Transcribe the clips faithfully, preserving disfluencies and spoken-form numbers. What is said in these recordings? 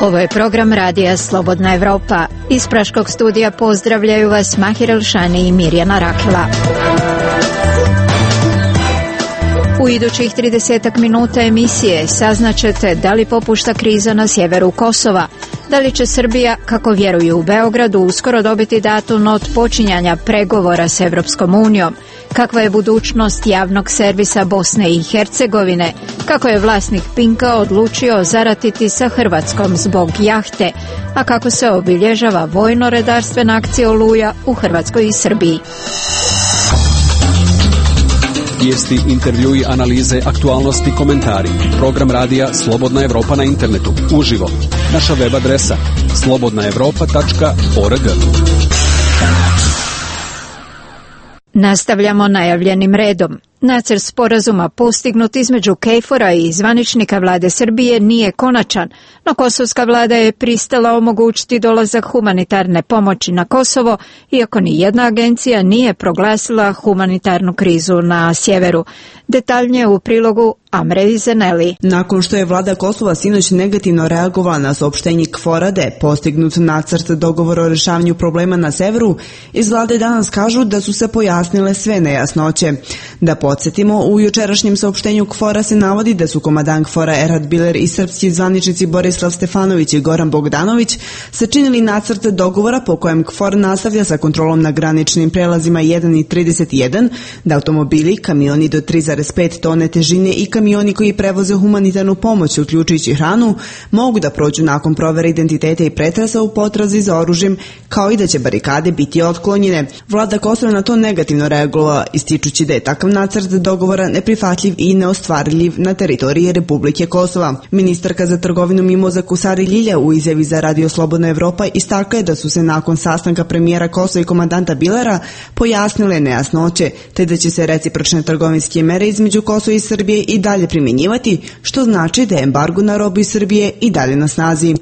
Ovo je program radija Slobodna Evropa. Iz Praškog studija pozdravljaju vas Mahir Elšani i Mirjana Rakila. U idućih tridesetak minuta emisije saznaćete da li popušta kriza na sjeveru Kosova, da li će Srbija, kako vjeruju u Beogradu, uskoro dobiti datum od počinjanja pregovora s Evropskom unijom, kakva je budućnost javnog servisa Bosne i Hercegovine, kako je vlasnik Pinka odlučio zaratiti sa Hrvatskom zbog jahte, a kako se obilježava vojno-redarstvena akcija Oluja u Hrvatskoj i Srbiji. Vijesti, intervjui, analize, aktualnosti, komentari. Program radija Slobodna Evropa na internetu. Uživo. Naša web adresa slobodna evropa tačka org. Nastavljamo najavljenim redom. Nacrt sporazuma postignut između KFOR-a i zvaničnika vlade Srbije nije konačan, no kosovska vlada je pristala omogućiti dolazak humanitarne pomoći na Kosovo, iako ni jedna agencija nije proglasila humanitarnu krizu na sjeveru. Detaljnije u prilogu Amre Izeneli. Nakon što je vlada Kosova sinoć negativno reagovala na saopštenje KFOR-a da je postignut nacrt dogovora o rješavanju problema na severu, iz vlade danas kažu da su se pojasnile sve nejasnoće. Da podsjetimo, u jučerašnjem saopštenju KFOR-a se navodi da su komadant KFOR-a Erhard Biler i srpski zvaničnici Borislav Stefanović i Goran Bogdanović sačinili nacrt dogovora po kojem KFOR nastavlja sa kontrolom na graničnim prelazima jedan i trideset jedan, da automobili, kamioni do tri zarez pet tone težine i kamioni koji prevoze humanitarnu pomoć, uključujući hranu, mogu da prođu nakon provere identiteta i pretresa u potrazi za oružjem, kao i da će barikade biti otklonjene. Vlada Kosova na to negativno reagovala, ističući da je takav nacrt dogovora neprihvatljiv i neostvarljiv na teritoriji Republike Kosova. Ministarka za trgovinu Mimoza Kusari Ljilja u izjavi za Radio Slobodna Evropa istakla je da su se nakon sastanka premijera Kosova i komandanta Bilera pojasnile nejasnoće, te da će se recipročne trgovinske mere između Kosova i Srbije i dalje primjenjivati, što znači da je embargo na robu iz Srbije i dalje na snazi.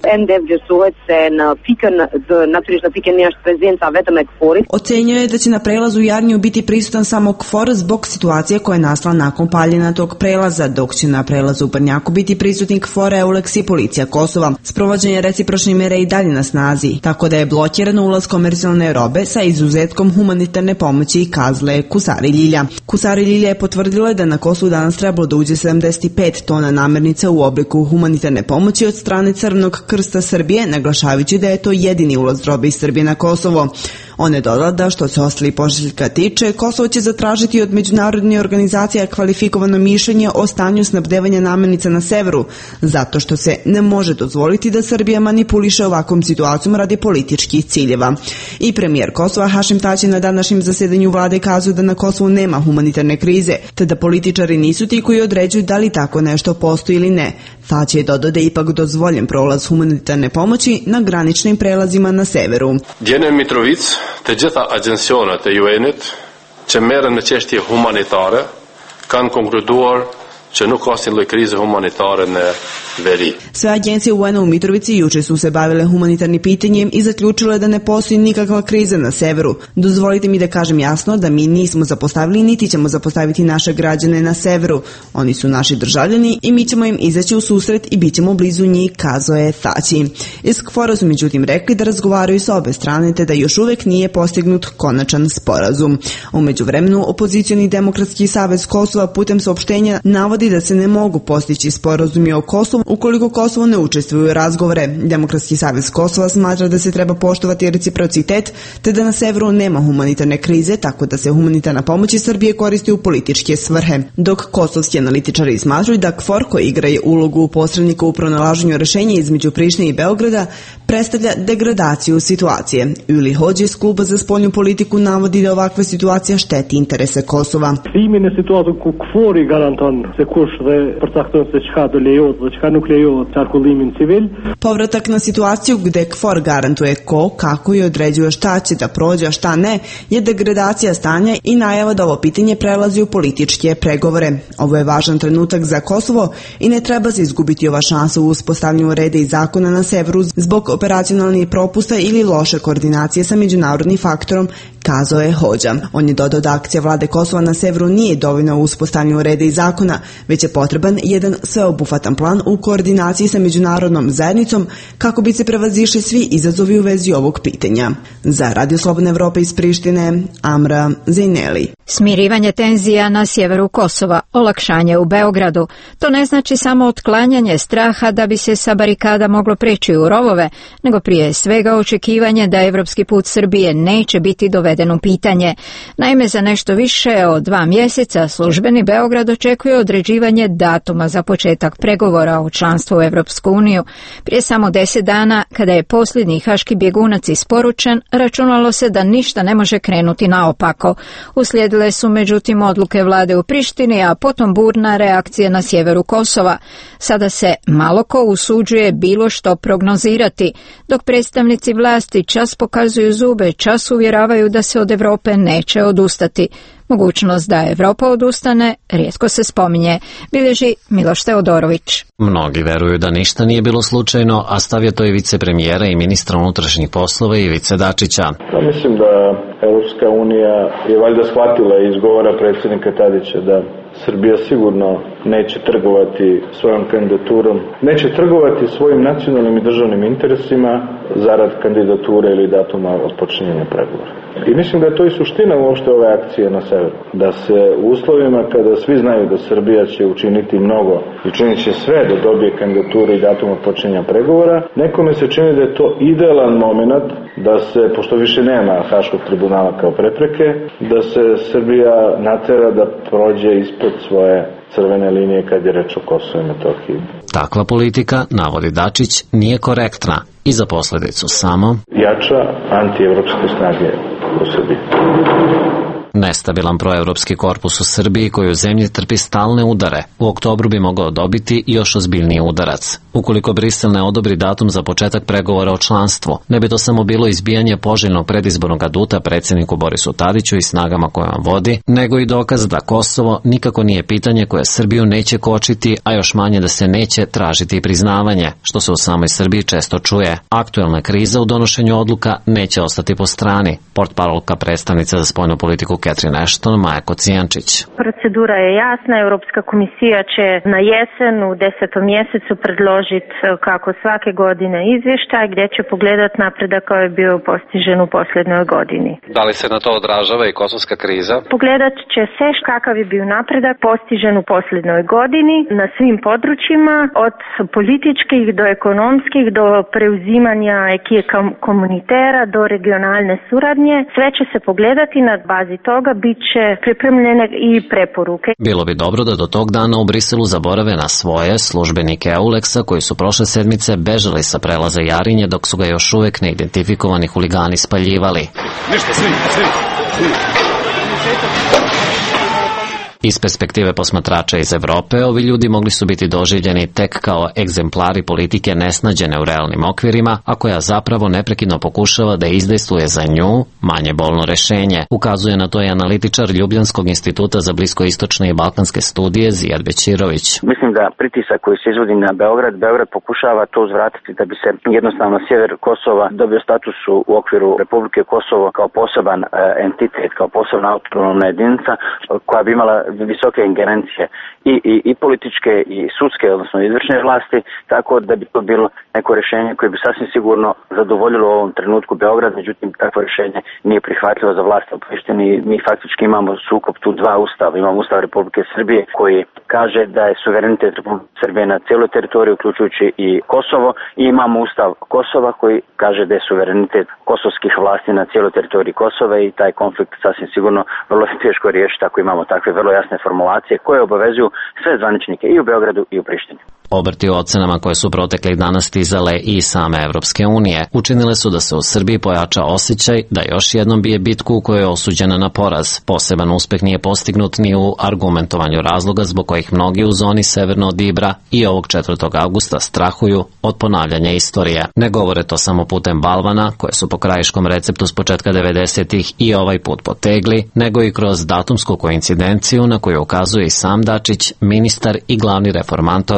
Ocenjuje da će na prelazu Jarniju biti prisutan samo KFOR zbog situacije koja je nastala nakon paljenja tog prelaza, dok će na prelazu u Brnjaku biti prisutni KFOR, EULEX i policija Kosova. Sprovođenje recipročnih mera i dalje na snazi, tako da je blokirano ulaz komercijalne robe sa izuzetkom humanitarne pomoći, kazle Kusari Ljilja. Kusari Ljilja je potvrdila da na Kosovu danas trebalo da uđe sedamdeset pet tona namirnica u obliku humanitarne pomoći od strane Crvenog krsta Srbije, naglašavajući da je to jedini ulaz robe iz Srbije na Kosovo. On je dodala da što se ostali pošiljka tiče, Kosovo će zatražiti od međunarodnih organizacija kvalifikovano mišljenje o stanju snabdevanja namirnica na severu, zato što se ne može dozvoliti da Srbija manipuliše ovakvom situacijom radi političkih ciljeva. I premijer Kosova Hašim Tači na današnjem zasedanju vlade kazuje da na Kosovu nema humanitarne krize, te da političari nisu ti koji određuju da li tako nešto postoji ili ne. Tači je dodao da je ipak dozvoljen prolaz humanitarne pomoći na graničnim prelazima na severu. Gjene Mitrovic të gjitha agjencionet e ju enit që merren me çështje humanitare kanë konkluduar që nuk ka asnjë lloj krize humanitare në veri. Sve agencije U N-a u Mitrovici juče su se bavile humanitarnim pitanjem i zaključile da ne postoji nikakva kriza na severu. Dozvolite mi da kažem jasno da mi nismo zapostavili niti ćemo zapostaviti naše građane na severu. Oni su naši državljani i mi ćemo im izaći u susret i bit ćemo blizu njih, kazao je Tači. Iz KFOR-a su međutim rekli da razgovaraju sa obe strane te da još uvek nije postignut konačan sporazum. U međuvremenu opozicioni Demokratski savez Kosova putem saopštenja navodi da se ne mogu postići sporazumi o Kosovu ukoliko Kosovo ne učestvuje u razgovore. Demokratski savez Kosova smatra da se treba poštovati reciprocitet te da na severu nema humanitarne krize, tako da se humanitarna pomoć iz Srbije koristi u političke svrhe. Dok kosovski analitičari smatraju da KFOR, koji igra ulogu posrednika u pronalaženju rješenja između Prištine i Beograda, predstavlja degradaciju situacije. Uli Hođe iz Kluba za spoljnu politiku navodi da ovakva situacija šteti interese Kosova. Povratak na situaciju gde KFOR garantuje ko, kako i određuje šta će da prođe, a šta ne, je degradacija stanja i najava da ovo pitanje prelazi u političke pregovore. Ovo je važan trenutak za Kosovo i ne treba se izgubiti ova šansa u uspostavljanju reda i zakona na severu zbog operacionalnih propusta ili loše koordinacije sa međunarodnim faktorom, kazao je Hodža. On je dodao da akcija vlade Kosova na severu nije dovoljna u uspostavljanju reda i zakona, već je potreban jedan sveobuhvatan plan u koordinaciji sa međunarodnom zajednicom kako bi se prevazišli svi izazovi u vezi ovog pitanja. Za Radio Slobodne Evrope iz Prištine, Amra Zejneli. Smirivanje tenzija na sjeveru Kosova, olakšanje u Beogradu. To ne znači samo otklanjanje straha da bi se sa barikada moglo preći u rovove, nego prije svega očekivanje da evropski put Srbije neće biti doveden u pitanje. Naime, za nešto više od dva mjeseca službeni Beograd očekuje određivanje datuma za početak pregovora o članstvu u Evropsku uniju. Prije samo deset dana, kada je posljednji haški bjegunac isporučen, računalo se da ništa ne može krenuti naopako. Uslijedile su međutim odluke vlade u Prištini, a potom burna reakcija na sjeveru Kosova. Sada se malo ko usuđuje bilo što prognozirati, dok predstavnici vlasti čas pokazuju zube, čas uvjeravaju da se od Europe neće odustati. Mogućnost da Evropa odustane rijetko se spominje, bilježi Miloš Teodorović. Mnogi veruju da ništa nije bilo slučajno, a stav je to i vicepremijera i ministra unutrašnjih poslova Ivice Dačića. Ja mislim da Evropska unija je valjda shvatila iz govora predsjednika Tadića da Srbija sigurno neće trgovati svojom kandidaturom, neće trgovati svojim nacionalnim i državnim interesima zarad kandidature ili datuma otpočinjenja pregovora. I mislim da je to i suština uopšte ove akcije na severu. Da se u uslovima kada svi znaju da Srbija će učiniti mnogo i činit će sve da dobije kandidaturu i datum otpočinjenja pregovora, nekome se čini da je to idealan moment da se, pošto više nema Haškog tribunala kao prepreke, da se Srbija natera da prođe ispod svoje crvene linije kad je reč o Kosovu i Metohiji. Takva politika, navodi Dačić, nije korektna i za posljedicu samo jača antievropske snage u Srbiji. Nestabilan proevropski korpus u Srbiji koji u zemlji trpi stalne udare, u oktobru bi mogao dobiti još ozbiljniji udarac. Ukoliko Brisel ne odobri datum za početak pregovora o članstvu, ne bi to samo bilo izbijanje poželjnog predizbornog aduta predsjedniku Borisu Tadiću i snagama koje on vodi, nego i dokaz da Kosovo nikako nije pitanje koje Srbiju neće kočiti, a još manje da se neće tražiti priznavanje, što se u samoj Srbiji često čuje. Aktuelna kriza u donošenju odluka neće ostati po strani. Portparolka predstavnica za spoljnu politiku Catherine Ashton, Maja Kocijančić. Procedura je jasna, Europska komisija će na jesen u desetom mjesecu predložiti kako svake godine izvještaj gdje će pogledati napredak koji je bio postižen u posljednjoj godini. Da li se na to odražava i kosovska kriza? Pogledat će se kakav je bio napredak postižen u posljednjoj godini na svim područjima, od političkih do ekonomskih do preuzimanja ekije komunitera do regionalne suradnje. Sve će se pogledati na bazi toga bit će pripremljene i preporuke. Bilo bi dobro da do tog dana u Briselu zaborave na svoje službenike Euleksa koji su prošle sedmice bežali sa prelaza Jarinje dok su ga još uvijek neidentifikovani huligani spaljivali. Ništa, svi, svi, svi. Iz perspektive posmatrača iz Evrope, ovi ljudi mogli su biti doživljeni tek kao egzemplari politike nesnađene u realnim okvirima, a koja zapravo neprekidno pokušava da izdejstvuje za nju manje bolno rešenje. Ukazuje na to i analitičar Ljubljanskog instituta za bliskoistočne i balkanske studije Zijad Bećirović. Mislim da pritisak koji se izvodi na Beograd, Beograd pokušava to uzvratiti da bi se jednostavno sjever Kosova dobio status u okviru Republike Kosovo kao poseban e, entitet, kao posebna autonomna jedinica koja bi imala visoke ingerencije i, i, i političke i sudske, odnosno izvršne vlasti, tako da bi to bilo neko rješenje koje bi sasvim sigurno zadovoljilo u ovom trenutku Beograd, međutim takvo rješenje nije prihvatljivo za vlast u Prištini. Mi faktički imamo sukob tu dva ustava. Imamo Ustav Republike Srbije koji kaže da je suverenitet Republike Srbije na cijeloj teritoriji, uključujući i Kosovo, i imamo Ustav Kosova koji kaže da je suverenitet kosovskih vlasti na cijeloj teritoriji Kosova i taj konflikt sasvim sigurno vrlo teško riješiti ako imamo takve vrlo jasne formulacije koje obavezuju sve zvaničnike i u Beogradu i u Prištini. Obrti u ocenama koje su proteklih dana stizale i same Evropske unije učinile su da se u Srbiji pojača osjećaj da još jednom bije bitku u kojoj je osuđena na poraz. Poseban uspeh nije postignut ni u argumentovanju razloga zbog kojih mnogi u zoni severno od Ibra i ovog četvrtog avgusta strahuju od ponavljanja istorije. Ne govore to samo putem balvana, koje su po krajiškom receptu s početka devedesetih i ovaj put potegli, nego i kroz datumsku koincidenciju na koju ukazuje i sam Dačić, ministar i glavni reformator Miloš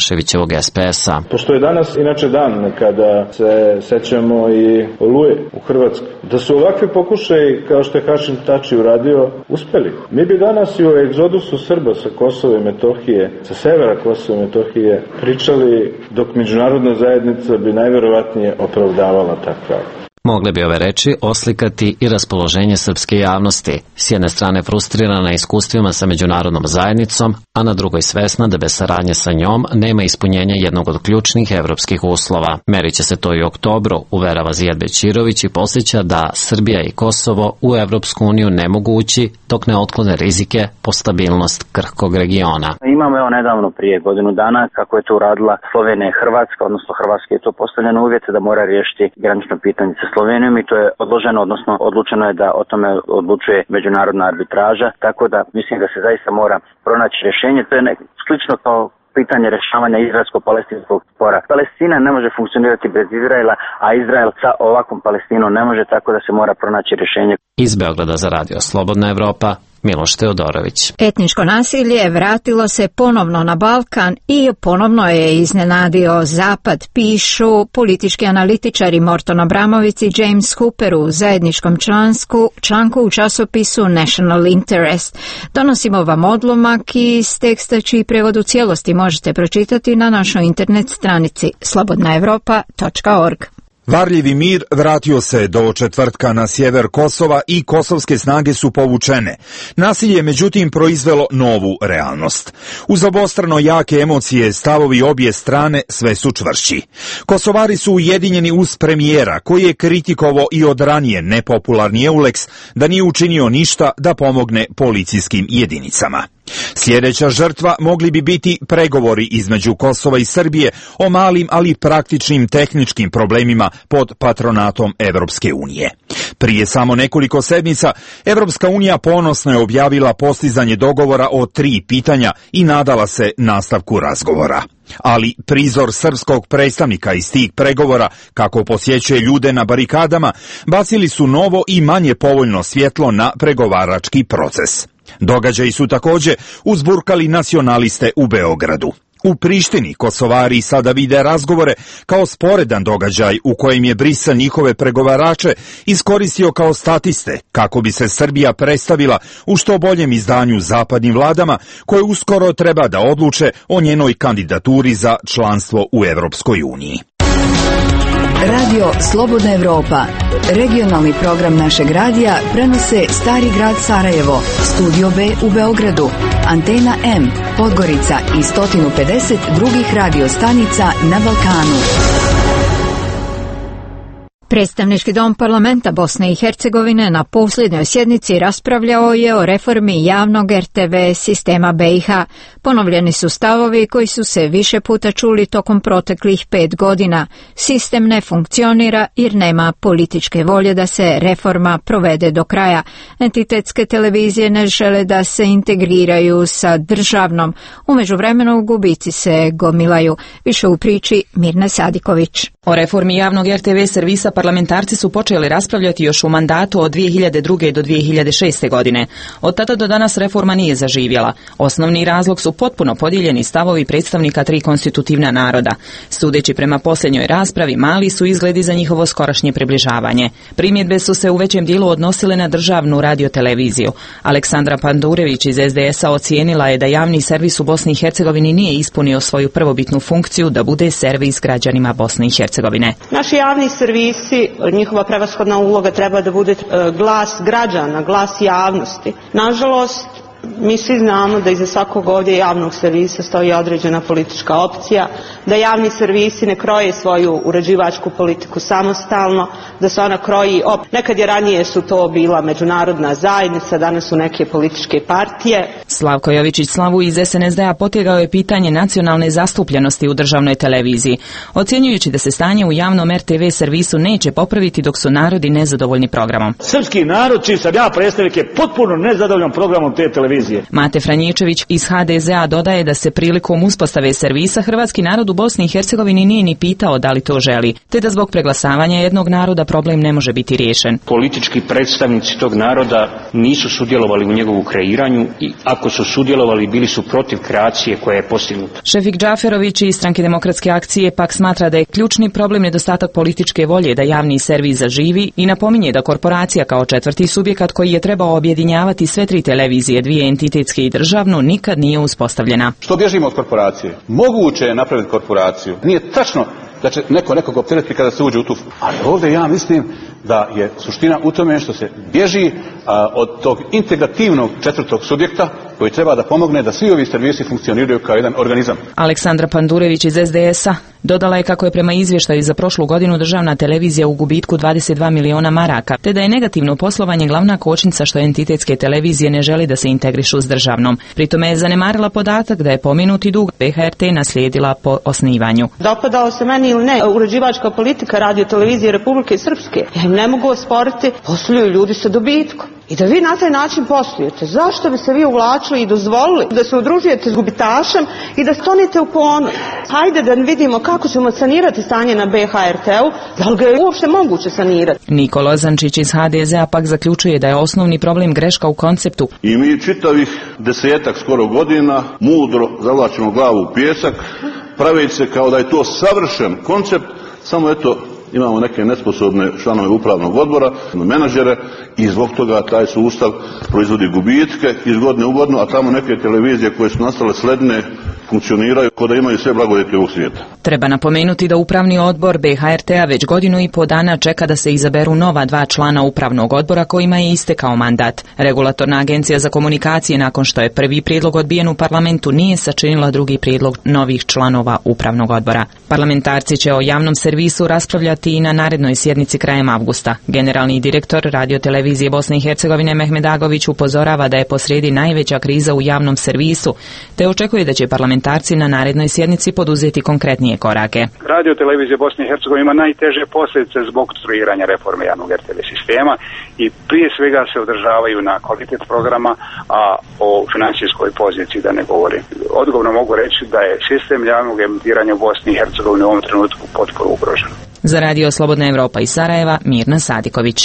Tomaševićevog S P S-a. Pošto je danas inače dan kada se sećamo i Oluje u Hrvatskoj, da su ovakvi pokušaji, kao što je Hašim Tači uradio, uspeli. Mi bi danas i u egzodusu Srba sa Kosova i Metohije, sa severa Kosova i Metohije, pričali dok međunarodna zajednica bi najverovatnije opravdavala takva. Mogle bi ove reči oslikati i raspoloženje srpske javnosti, s jedne strane frustrirana iskustvima sa međunarodnom zajednicom, a na drugoj svesna da bez saradnje sa njom nema ispunjenja jednog od ključnih evropskih uslova. Merit će se to i u oktobru, uverava Zijad Bećirović i podsjeća da Srbija i Kosovo u Evropsku uniju ne mogu ući dok ne otklone rizike po stabilnost krhkog regiona. Imamo evo nedavno prije godinu dana kako je to uradila Slovenija i Hrvatska, odnosno Hrvatska je to postavljeno uvjete da mora riješiti granično pitanje sa Slovenijom i to je odloženo, odnosno odlučeno je da o tome odlučuje međunarodna arbitraža, tako da mislim da se zaista mora pronaći rješenje. To je ne, slično kao pitanje rješavanja izraelsko-palestinskog spora. Palestina ne može funkcionirati bez Izraela, a Izrael sa ovakvom Palestinom ne može, tako da se mora pronaći rješenje. Iz Beograda za radio Slobodna Evropa, Miloš Teodorović. Etničko nasilje vratilo se ponovno na Balkan i ponovno je iznenadio Zapad, pišu politički analitičari Morton Abramović i James Hooper u zajedničkom člansku, članku u časopisu National Interest. Donosimo vam odlomak iz teksta čiji prevod u cijelosti možete pročitati na našoj internet stranici slobodna evropa tačka org. Varljivi mir vratio se do četvrtka na sjever Kosova i kosovske snage su povučene. Nasilje međutim proizvelo novu realnost. Uz obostrano jake emocije stavovi obje strane sve su čvršći. Kosovari su ujedinjeni uz premijera koji je kritikovao i od ranije nepopularni Euleks da nije učinio ništa da pomogne policijskim jedinicama. Sljedeća žrtva mogli bi biti pregovori između Kosova i Srbije o malim, ali praktičnim tehničkim problemima pod patronatom Evropske unije. Prije samo nekoliko sedmica Evropska unija ponosno je objavila postizanje dogovora o tri pitanja i nadala se nastavku razgovora. Ali prizor srpskog predstavnika iz tih pregovora, kako posjećuje ljude na barikadama, bacili su novo i manje povoljno svjetlo na pregovarački proces. Događaji su također uzburkali nacionaliste u Beogradu. U Prištini Kosovari sada vide razgovore kao sporedan događaj u kojem je Brisel njihove pregovarače iskoristio kao statiste kako bi se Srbija predstavila u što boljem izdanju zapadnim vladama koje uskoro treba da odluče o njenoj kandidaturi za članstvo u Evropskoj uniji. Radio Slobodna Evropa, regionalni program našeg radija, prenose Stari grad Sarajevo, Studio B u Beogradu, Antena M, Podgorica i sto pedeset drugih radio stanica na Balkanu. Predstavnički dom parlamenta Bosne i Hercegovine na posljednjoj sjednici raspravljao je o reformi javnog R T V sistema B i H. Ponovljeni su stavovi koji su se više puta čuli tokom proteklih pet godina. Sistem ne funkcionira jer nema političke volje da se reforma provede do kraja. Entitetske televizije ne žele da se integriraju sa državnom. U međuvremenu gubici se gomilaju. Više u priči Mirne Sadiković. O reformi javnog R T V servisa parlamentarci su počeli raspravljati još u mandatu od dvije hiljade druge do dvije hiljade šeste godine. Od tada do danas reforma nije zaživjela. Osnovni razlog su potpuno podijeljeni stavovi predstavnika tri konstitutivna naroda. Sudeći prema posljednjoj raspravi, mali su izgledi za njihovo skorašnje približavanje. Primjedbe su se u većem dijelu odnosile na državnu radioteleviziju. Aleksandra Pandurević iz S D S-a ocijenila je da javni servis u Bosni i Hercegovini nije ispunio svoju prvobitnu funkciju da bude servis građanima Bosne i Hercegovine. Naši javni servisi, njihova prevashodna uloga treba da bude glas građana, glas javnosti. Nažalost, mi svi znamo da iza svakog ovdje javnog servisa stoji određena politička opcija, da javni servisi ne kroje svoju uređivačku politiku samostalno, da se ona kroji, op, nekad je ranije su to bila međunarodna zajednica, danas su neke političke partije. Slavko Jovičić Slavu iz S N S D-a potegao je pitanje nacionalne zastupljenosti u državnoj televiziji, ocjenjujući da se stanje u javnom R T V servisu neće popraviti dok su narodi nezadovoljni programom. Srpski narod, čiji sam ja predstavnik, je potpuno nezadovoljan programom te televizije. televizije. Mate Franjičević iz ha de ze a dodaje da se prilikom uspostave servisa hrvatski narod u Bosni i Hercegovini nije ni pitao da li to želi, te da zbog preglasavanja jednog naroda problem ne može biti riješen. Politički predstavnici tog naroda nisu sudjelovali u njegovu kreiranju i ako su sudjelovali bili su protiv kreacije koja je postignuta. Šefik Džaferović iz Stranke demokratske akcije pak smatra da je ključni problem nedostatak političke volje da javni servis zaživi i napominje da korporacija kao četvrti subjekat koji je trebao objedinjavati sve tri televizije, dvije entitetske i državnu, nikad nije uspostavljena. Što bježimo od korporacije? Moguće je napraviti korporaciju. Nije tačno da će neko nekog opteretiti kada se uđe u tu. Ali ovdje ja mislim da je suština u tome što se bježi a, od tog integrativnog četvrtog subjekta koji treba da pomogne da svi ovi servisi funkcioniraju kao jedan organizam. Aleksandra Pandurević iz es de es a dodala je kako je prema izvještaju za prošlu godinu državna televizija u gubitku dvadeset dva miliona maraka, te da je negativno poslovanje glavna kočnica što entitetske televizije ne želi da se integrišu s državnom. Pritome je zanemarila podatak da je pomenuti dug be ha er te naslijedila po osnivanju. Dopadao se meni ili ne uređivačka politika radio televizije Republike Srpske, ja im ne mogu osporiti, posluju ljudi sa dobitkom. I da vi na taj način poslujete, zašto bi se vi uvlačili i dozvolili da se udružujete s gubitašem i da stonite u ponos? Hajde da vidimo kako ćemo sanirati stanje na be ha er te u, da li ga je uopšte moguće sanirati. Niko Lozančić iz ha de ze a pak zaključuje da je osnovni problem greška u konceptu. I mi čitavih desetak skoro godina mudro zavlačimo glavu u pijesak, praveći se kao da je to savršen koncept, samo eto imamo neke nesposobne članove upravnog odbora, menadžere i zbog toga taj sustav proizvodi gubitke iz godine u godinu, a tamo neke televizije koje su nastale sledne funkcioniraju kao da imaju sve blagodeti ovog svijeta. Treba napomenuti da upravni odbor be ha er te a već godinu i po dana čeka da se izaberu nova dva člana upravnog odbora kojima je istekao mandat. Regulatorna agencija za komunikacije nakon što je prvi prijedlog odbijen u parlamentu nije sačinila drugi prijedlog novih članova upravnog odbora. Parlamentarci će o javnom servisu raspravljati i na narednoj sjednici krajem avgusta. Generalni direktor radiotelevizije Bosne i Hercegovine Mehmed Agović upozorava da je posrijedi najveća kriza u javnom servisu, te očekuje da će parlamentarci na narednoj sjednici poduzeti konkretnije korake. Radio televizija Bosne i Hercegovine ima najteže posljedice zbog strukturiranja reforme javnog er te ve sistema i prije svega se održavaju na kvalitet programa, a o financijskoj poziciji da ne govorim. Odgovorno mogu reći da je sistem javnog emitiranja u Bosni i Hercegovini u ovom trenutku potpuno ugrožen. Za Radio Slobodna Evropa iz Sarajeva, Mirna Sadiković.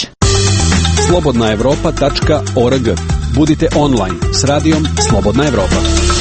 slobodna evropa tačka org. Budite online s radijom Slobodna Evropa.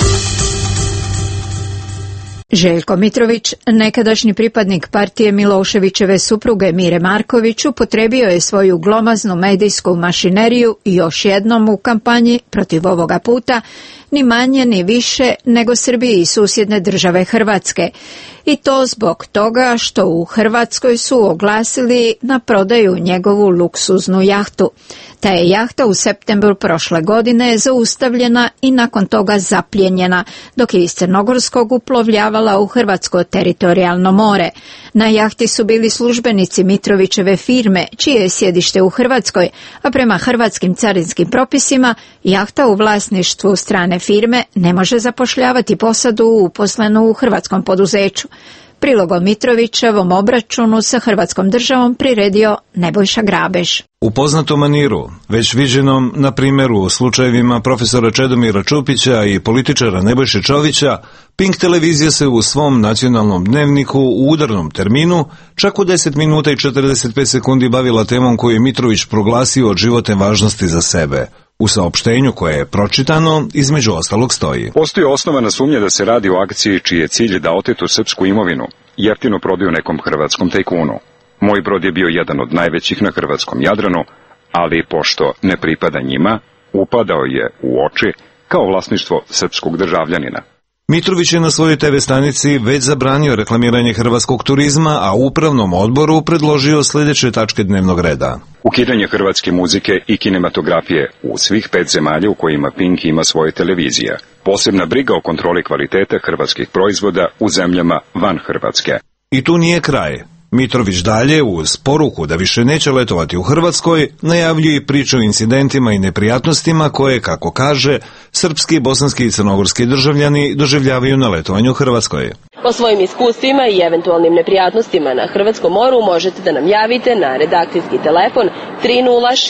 Željko Mitrović, nekadašnji pripadnik partije Miloševićeve supruge Mire Marković, upotrebio je svoju glomaznu medijsku mašineriju još jednom u kampanji protiv ovoga puta, ni manje ni više nego Srbiji i susjedne države Hrvatske. I to zbog toga što u Hrvatskoj su oglasili na prodaju njegovu luksuznu jahtu. Ta je jahta u septembru prošle godine zaustavljena i nakon toga zapljenjena, dok je iz Crnogorskog uplovljavala u hrvatsko teritorijalno more. Na jahti su bili službenici Mitrovićeve firme, čije je sjedište u Hrvatskoj, a prema hrvatskim carinskim propisima jahta u vlasništvu strane firme ne može zapošljavati posadu uposlenu u hrvatskom poduzeću. Prilog o Mitrovićevom obračunu sa Hrvatskom državom priredio Nebojša Grabež. U poznatom maniru, već viđenom na primjeru u slučajevima profesora Čedomira Čupića i političara Nebojše Čovića, Pink televizija se u svom nacionalnom dnevniku u udarnom terminu čak u deset minuta i četrdeset pet sekundi bavila temom koju je Mitrović proglasio od životne važnosti za sebe. U saopštenju koje je pročitano, između ostalog stoji: Postoji osnovana sumnja da se radi o akciji čiji je cilj da otetu srpsku imovinu jeftino prodaju nekom hrvatskom tajkunu. Moj brod je bio jedan od najvećih na hrvatskom Jadranu, ali pošto ne pripada njima, upadao je u oči kao vlasništvo srpskog državljanina. Mitrović je na svojoj te ve stanici već zabranio reklamiranje hrvatskog turizma, a upravnom odboru predložio sljedeće tačke dnevnog reda: ukidanje hrvatske muzike i kinematografije u svih pet zemalja u kojima Pink ima svoje televizije, posebna briga o kontroli kvalitete hrvatskih proizvoda u zemljama van Hrvatske. I tu nije kraj. Mitrović dalje, uz poruku da više neće letovati u Hrvatskoj, najavljuje i priču o incidentima i neprijatnostima koje, kako kaže, srpski, bosanski i crnogorski državljani doživljavaju na letovanju u Hrvatskoj. O svojim iskustvima i eventualnim neprijatnostima na hrvatskom moru možete da nam javite na redakcijski telefon tri nula šest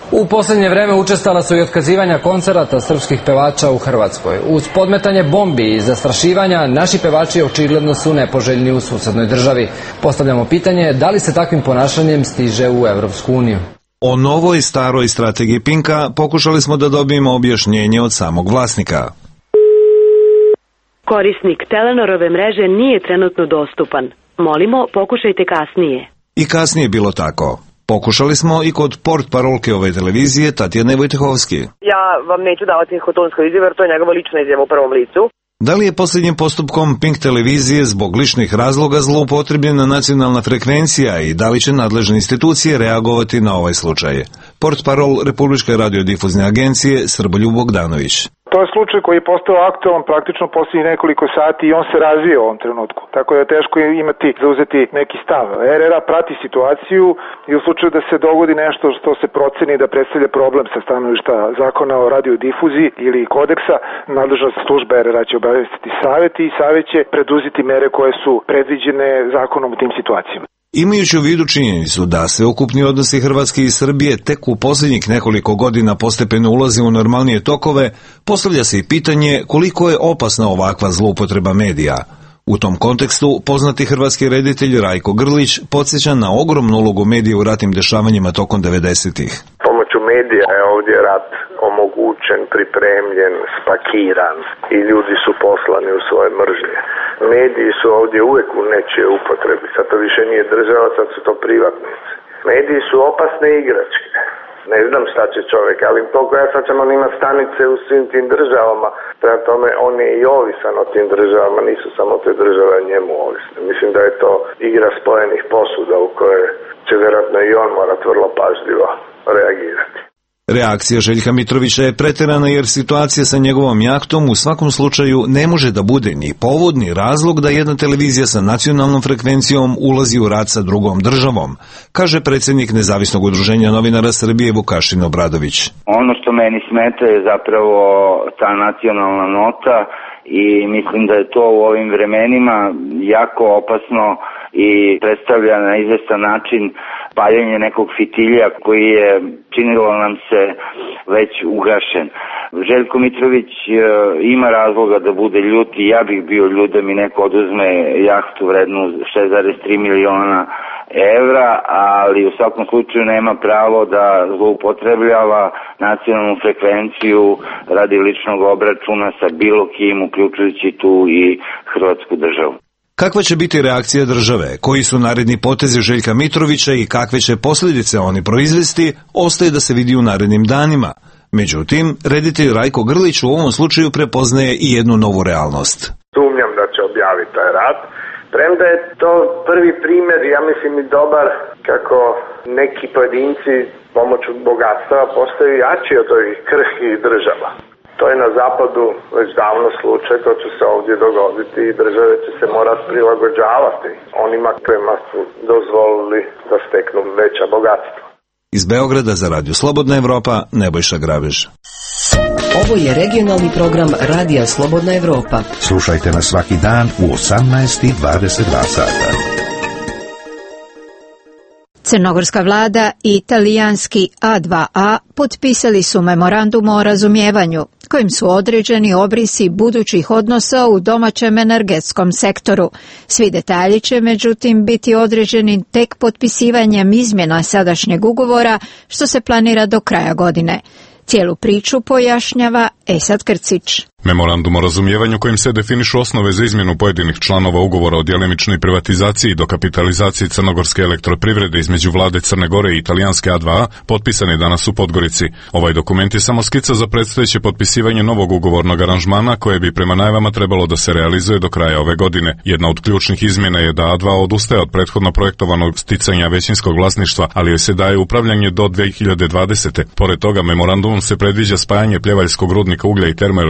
U posljednje vreme učestala su i otkazivanja koncerata srpskih pevača u Hrvatskoj. Uz podmetanje bombi i zastrašivanja, naši pevači očigledno su nepoželjni u susednoj državi. Postavljamo pitanje da li se takvim ponašanjem stiže u Evropsku uniju. O novoj staroj strategiji Pinka pokušali smo da dobijemo objašnjenje od samog vlasnika. Korisnik Telenorove mreže nije trenutno dostupan. Molimo, pokušajte kasnije. I kasnije je bilo tako. Pokušali smo i kod portparolke ove televizije Tatjane Vojtehovski. Ja vam neću davati hotonsko izjave, jer to je njegova lična izjava u prvom licu. Da li je posljednjim postupkom Pink televizije zbog ličnih razloga zloupotrebljena nacionalna frekvencija i da li će nadležne institucije reagovati na ovaj slučaj? Portparol Republičke radiodifuzne agencije Srboljub Bogdanović. To je slučaj koji je postao aktualan praktično posljednjih nekoliko sati i on se razvija u ovom trenutku. Tako da je teško imati, zauzeti neki stav. R R A prati situaciju i u slučaju da se dogodi nešto što se proceni da predstavlja problem sa stanovišta zakona o radiodifuziji ili kodeksa, nadležna služba R R A će obavestiti savet i savet će preduzeti mere koje su predviđene zakonom u tim situacijama. Imajući u vidu činjenicu da se ukupni odnosi Hrvatske i Srbije tek u posljednjih nekoliko godina postepeno ulazi u normalnije tokove, postavlja se i pitanje koliko je opasna ovakva zloupotreba medija. U tom kontekstu poznati hrvatski reditelj Rajko Grlić podsjeća na ogromnu ulogu medija u ratnim dešavanjima tokom devedesetih. Pomoću medija je ovdje rat omogućen, pripremljen, spakiran i ljudi su poslani u svoje mržnje. Mediji su ovdje uvijek u nečije upotrebi, sad to više nije država, sad su to privatnici. Mediji su opasne igračke. Ne znam šta će čovjek, ali toliko ja sad ćemo imati stanice u svim tim državama, prema tome on je i ovisan o tim državama, nisu samo te države njemu ovisne. Mislim da je to igra spojenih posuda u kojoj će vjerojatno i on morat vrlo pažljivo reagirati. Reakcija Željka Mitrovića je pretjerana jer situacija sa njegovom jahtom u svakom slučaju ne može da bude ni povod ni razlog da jedna televizija sa nacionalnom frekvencijom ulazi u rat sa drugom državom, kaže predsjednik Nezavisnog udruženja novinara Srbije Vukašin Obradović. Ono što meni smeta je zapravo ta nacionalna nota i mislim da je to u ovim vremenima jako opasno i predstavlja na izvestan način paljenje nekog fitilja koji je, činilo nam se, već ugašen. Željko Mitrović e, ima razloga da bude ljut i ja bih bio ljut da mi neko oduzme jahtu vrednu šest zarez tri miliona evra, ali u svakom slučaju nema pravo da zloupotrebljava nacionalnu frekvenciju radi ličnog obračuna sa bilo kim, uključujući tu i Hrvatsku državu. Kakva će biti reakcija države, koji su naredni potezi Željka Mitrovića i kakve će posljedice oni proizvesti, ostaje da se vidi u narednim danima. Međutim, reditelj Rajko Grlić u ovom slučaju prepoznaje i jednu novu realnost. Sumnjam da će objaviti taj rat, premda je to prvi primjer, ja mislim i dobar, kako neki pojedinci pomoću bogatstva postaju jači od ovih krhkih država. To je na zapadu već davno slučaj, to će se ovdje dogoditi i države će se morati prilagođavati onima kojima su dozvolili da steknu veća bogatstva. Iz Beograda za Radio Slobodna Evropa, Nebojša Grabež. Ovo je regionalni program Radija Slobodna Evropa. Slušajte nas svaki dan u osamnaest i dvadeset dva sata. Crnogorska vlada i italijanski A dva A potpisali su memorandum o razumijevanju, kojim su određeni obrisi budućih odnosa u domaćem energetskom sektoru. Svi detalji će međutim biti određeni tek potpisivanjem izmjena sadašnjeg ugovora, što se planira do kraja godine. Cijelu priču pojašnjava Esad Krcić. Memorandum o razumijevanju kojim se definišu osnove za izmjenu pojedinih članova ugovora o djelimičnoj privatizaciji i dokapitalizaciji crnogorske elektroprivrede između vlade Crne Gore i italijanske A dva A potpisan je danas u Podgorici. Ovaj dokument je samo skica za predstojeće potpisivanje novog ugovornog aranžmana koje bi prema najavama trebalo da se realizuje do kraja ove godine. Jedna od ključnih izmjena je da A dva A odustaje od prethodno projektovanog sticanja većinskog vlasništva, ali joj se daje upravljanje do dve hiljade dvadesete. Pored toga, memorandumom se predviđa spajanje pljevaljskog rudnika uglja i termoelektrane,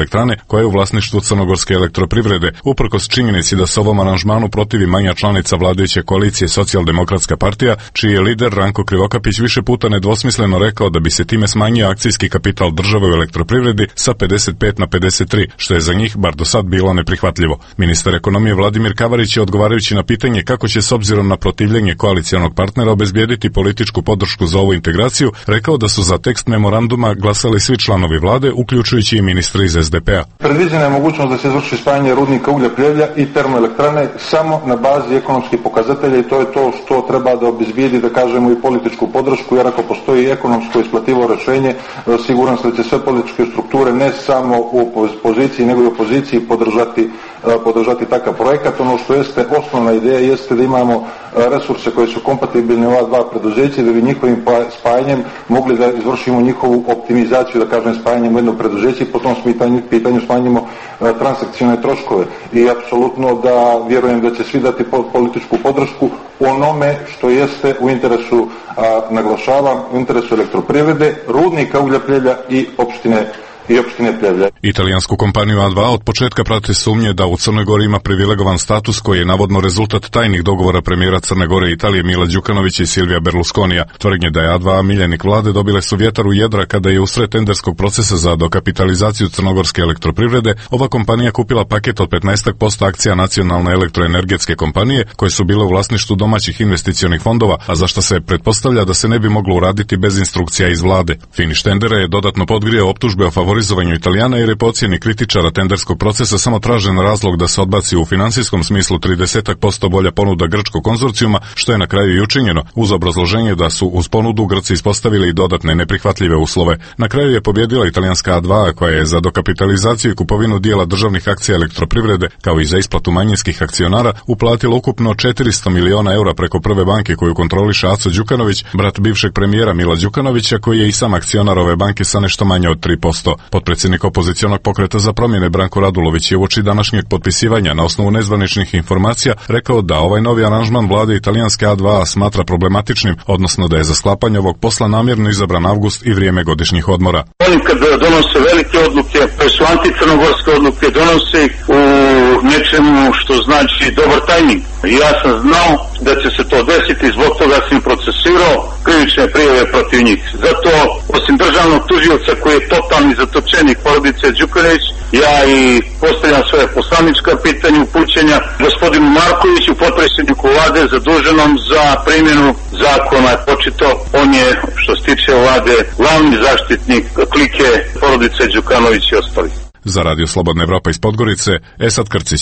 koja je u vlasništvu Crnogorske elektroprivrede, uprkos činjenici da se ovom aranžmanu protivi manja članica vladajuće koalicije Socijaldemokratska partija, čiji je lider Ranko Krivokapić više puta nedvosmisleno rekao da bi se time smanjio akcijski kapital države u elektroprivredi sa pedeset pet na pedeset tri, što je za njih bar do sad bilo neprihvatljivo. Ministar ekonomije Vladimir Kavarić je odgovarajući na pitanje kako će s obzirom na protivljenje koalicijonog partnera obezbijediti političku podršku za ovu integraciju, rekao da su za tekst memoranduma glasali svi članovi vlade, uključujući i ministra iz es de pe a. Predviđena je mogućnost da se izvrši spajanje rudnika uglja Pljevlja i termoelektrane samo na bazi ekonomskih pokazatelja i to je to što treba da obezbijedi, da kažemo, i političku podršku, jer ako postoji ekonomsko isplativo rešenje, siguran sam da će sve političke strukture ne samo u poziciji nego i u opoziciji podržati, podržati takav projekat. Ono što jeste osnovna ideja jeste da imamo resurse koji su kompatibilni ova dva preduzeća, da bi njihovim spajanjem mogli da izvršimo njihovu optimizaciju, da kažem, spajanjem u jedno preduzeće i po tom pitanju smanjimo transakcione troškove. I apsolutno da vjerujem da će svi dati političku podršku onome što jeste u interesu, a, naglašavam, u interesu elektroprivrede, rudnika uglja Pljevlja i opštine i opštine Pljevlja. Italijansku kompaniju A dva od početka prate sumnje da u Crnoj Gori ima privilegovan status koji je navodno rezultat tajnih dogovora premijera Crne Gore i Italije Mila Đukanovića i Silvija Berlusconija. Tvrdnje da je A dva miljenik vlade dobile su vjetar u jedra kada je usred tenderskog procesa za dokapitalizaciju Crnogorske elektroprivrede ova kompanija kupila paket od petnaest posto akcija nacionalne elektroenergetske kompanije koje su bile u vlasništvu domaćih investicionih fondova, a za što se pretpostavlja da se ne bi moglo uraditi bez instrukcija iz vlade. Finiš tendera je dodatno podgrijao optužbe o favorizovanju Italijana jer je po ocjeni kritičara tenderskog procesa samo tražen razlog da se odbaci u finansijskom smislu trideset posto bolja ponuda grčkog konzorcijuma, što je na kraju i učinjeno, uz obrazloženje da su uz ponudu Grci ispostavili i dodatne neprihvatljive uslove. Na kraju je pobjedila italijanska A dva, koja je za dokapitalizaciju i kupovinu dijela državnih akcija elektroprivrede, kao i za isplatu manjinskih akcionara, uplatila ukupno četiristo miliona eura preko prve banke koju kontroliše Aco Đukanović, brat bivšeg premijera Mila Đukanovića, koji je i sam akcionar ove banke sa nešto manje od tri posto. Potpredsjednik opozicionog pokreta za promjene Branko Radulović je uoči današnjeg potpisivanja na osnovu nezvaničnih informacija rekao da ovaj novi aranžman vlade italijanske A dva smatra problematičnim, odnosno da je za sklapanje ovog posla namjerno izabran avgust i vrijeme godišnjih odmora. Oni kad donose velike odluke, to su anticrnogorske odluke, donose ih u nečemu što znači dobar tajming. Ja sam znao da će se to desiti, zbog toga sam procesirao krivične prijave protiv njih. Zato, osim državnog tužioca koji je totalni zatočenik porodice Đukanović, ja i postavljam svoje poslanička pitanja upućenja gospodinu Markoviću, potpredsjedniku vlade zaduženom za primjenu zakona. Počito, on je, što se tiče vlade, glavni zaštitnik klike porodice Đukanović i ostali. Za Radio Slobodna Evropa iz Podgorice, Esad Krcić.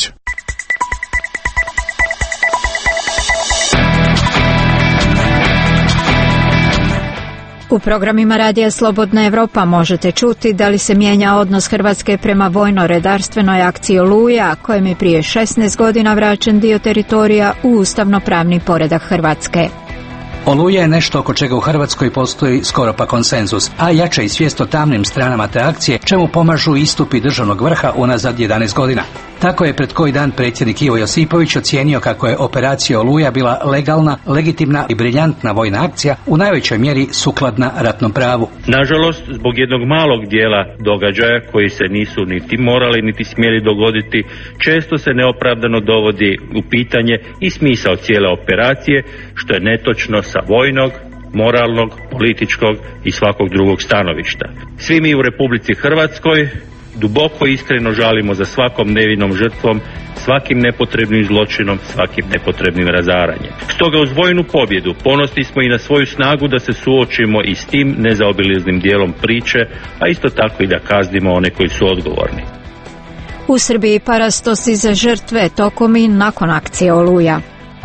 U programima Radija Slobodna Evropa možete čuti da li se mijenja odnos Hrvatske prema vojno-redarstvenoj akciji Oluja, kojem je prije šesnaest godina vraćen dio teritorija u ustavno-pravni poredak Hrvatske. Oluja je nešto oko čega u Hrvatskoj postoji skoro pa konsenzus, a jača i svijest o tamnim stranama te akcije, čemu pomažu istupi državnog vrha unazad jedanaest godina. Tako je pred koji dan predsjednik Ivo Josipović ocijenio kako je operacija Oluja bila legalna, legitimna i briljantna vojna akcija, u najvećoj mjeri sukladna ratnom pravu. Nažalost, zbog jednog malog dijela događaja koji se nisu niti morali niti smjeli dogoditi, često se neopravdano dovodi u pitanje i smisao cijele operacije, što je netočno sa vojnog, moralnog, političkog i svakog drugog stanovišta. Svi mi u Republici Hrvatskoj duboko iskreno žalimo za svakom nevinom žrtvom, svakim nepotrebnim zločinom, svakim nepotrebnim razaranjem. Stoga uz vojnu pobjedu ponosni smo i na svoju snagu da se suočimo i s tim nezaobilaznim dijelom priče, a isto tako i da kaznimo one koji su odgovorni. U Srbiji parastosi za žrtve tokom i nakon akcije Oluja.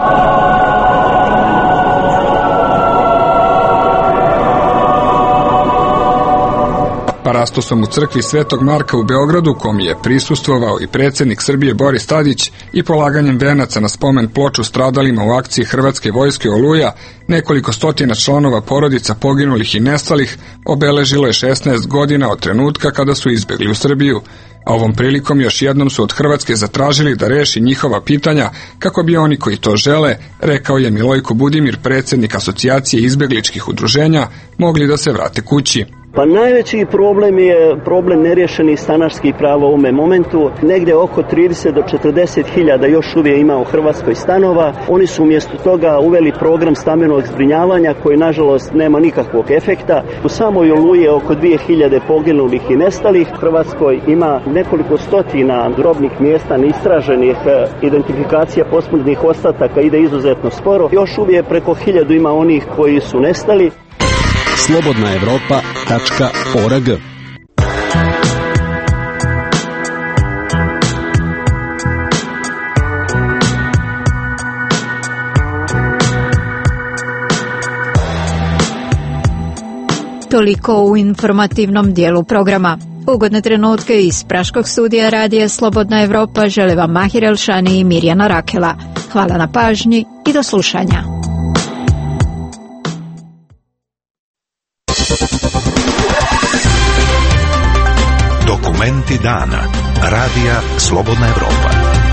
Parastosom u crkvi Svetog Marka u Beogradu, kom je prisustvovao i predsjednik Srbije Boris Tadić, i polaganjem venaca na spomen ploču stradalima u akciji Hrvatske vojske Oluja, nekoliko stotina članova porodica poginulih i nestalih obeležilo je šesnaest godina od trenutka kada su izbjegli u Srbiju. A ovom prilikom još jednom su od Hrvatske zatražili da reši njihova pitanja kako bi oni koji to žele, rekao je Milojko Budimir, predsjednik Asocijacije izbjegličkih udruženja, mogli da se vrate kući. Pa najveći problem je problem nerješenih stanarskih prava u ovome momentu. Negdje oko trideset do četrdeset hiljada još uvijek ima u Hrvatskoj stanova. Oni su umjesto toga uveli program stambenog zbrinjavanja koji nažalost nema nikakvog efekta. U samoj Oluji je oko dvije hiljade poginulih i nestalih. U Hrvatskoj ima nekoliko stotina grobnih mjesta neistraženih, identifikacija posmrtnih ostataka ide izuzetno sporo. Još uvijek preko hiljadu ima onih koji su nestali. slobodna evropa tačka org. Toliko u informativnom dijelu programa. Ugodne trenutke iz praškog studija radija Slobodna Evropa žele vam Mahir Elšani i Mirjana Rakela. Hvala na pažnji i do slušanja. Dokumenti dana. Radija Slobodna Evropa.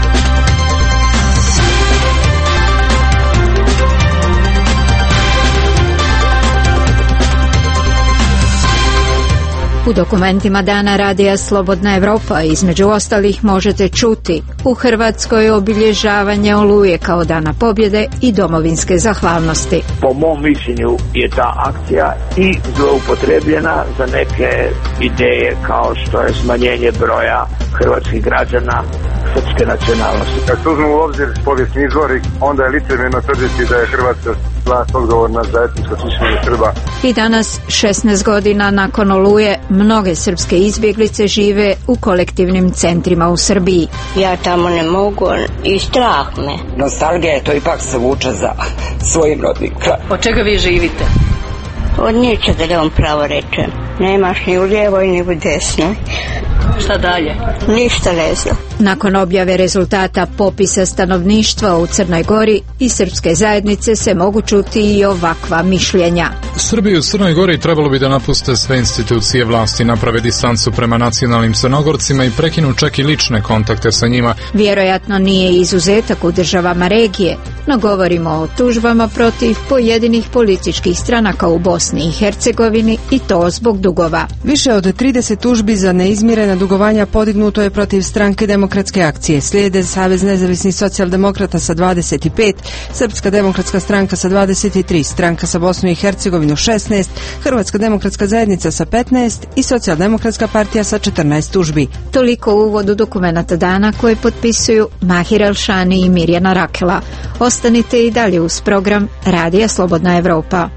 U dokumentima dana radija Slobodna Evropa između ostalih možete čuti: u Hrvatskoj obilježavanje Oluje kao dana pobjede i domovinske zahvalnosti. Po mom mišljenju je ta akcija i zloupotrebljena za neke ideje kao što je smanjenje broja hrvatskih građana srpske nacionalnosti. Kad se uzmemo u obzir povijesni izvori, onda je licemjerno tvrditi da je Hrvatska vlast odgovorna za etničko čišćenje Srba. I danas, šesnaest godina nakon Oluje, mnoge srpske izbjeglice žive u kolektivnim centrima u Srbiji. Ja tamo ne mogu i strah me. Nostalgija je to ipak se vuče za svojim rodnim krajem. Od čega vi živite? Od ničega, da vam pravo rečem. Nemaš ni u lijevoj ni u desnoj. Šta dalje? Ništa ne znam. Nakon objave rezultata popisa stanovništva u Crnoj Gori i srpske zajednice se mogu čuti i ovakva mišljenja. Srbiji u Crnoj Gori trebalo bi da napuste sve institucije vlasti, naprave distancu prema nacionalnim Crnogorcima i prekinu čak i lične kontakte sa njima. Vjerojatno nije izuzetak u državama regije, no govorimo o tužbama protiv pojedinih političkih stranaka u Bosni i Hercegovini i to zbog dugova. Više od trideset tužbi za neizmirena dugovanja podignuto je protiv stranke Demokratske akcije. Slijede Savez nezavisnih socijaldemokrata sa dvadeset pet, Srpska demokratska stranka sa dvadeset tri, stranka sa Bosnu i Hercegovinu šesnaest, Hrvatska demokratska zajednica sa petnaest i Socijaldemokratska partija sa četrnaest tužbi. Toliko u uvodu dokumenata dana koje potpisuju Mahir Elšani i Mirjana Rakela. Ostanite i dalje uz program Radija Slobodna Evropa.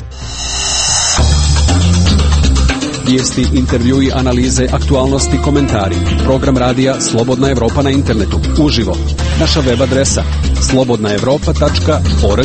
Vijesti, intervjui, analize, aktualnosti, komentari. Program radija Slobodna Evropa na internetu. Uživo. Naša web adresa slobodna evropa tačka org.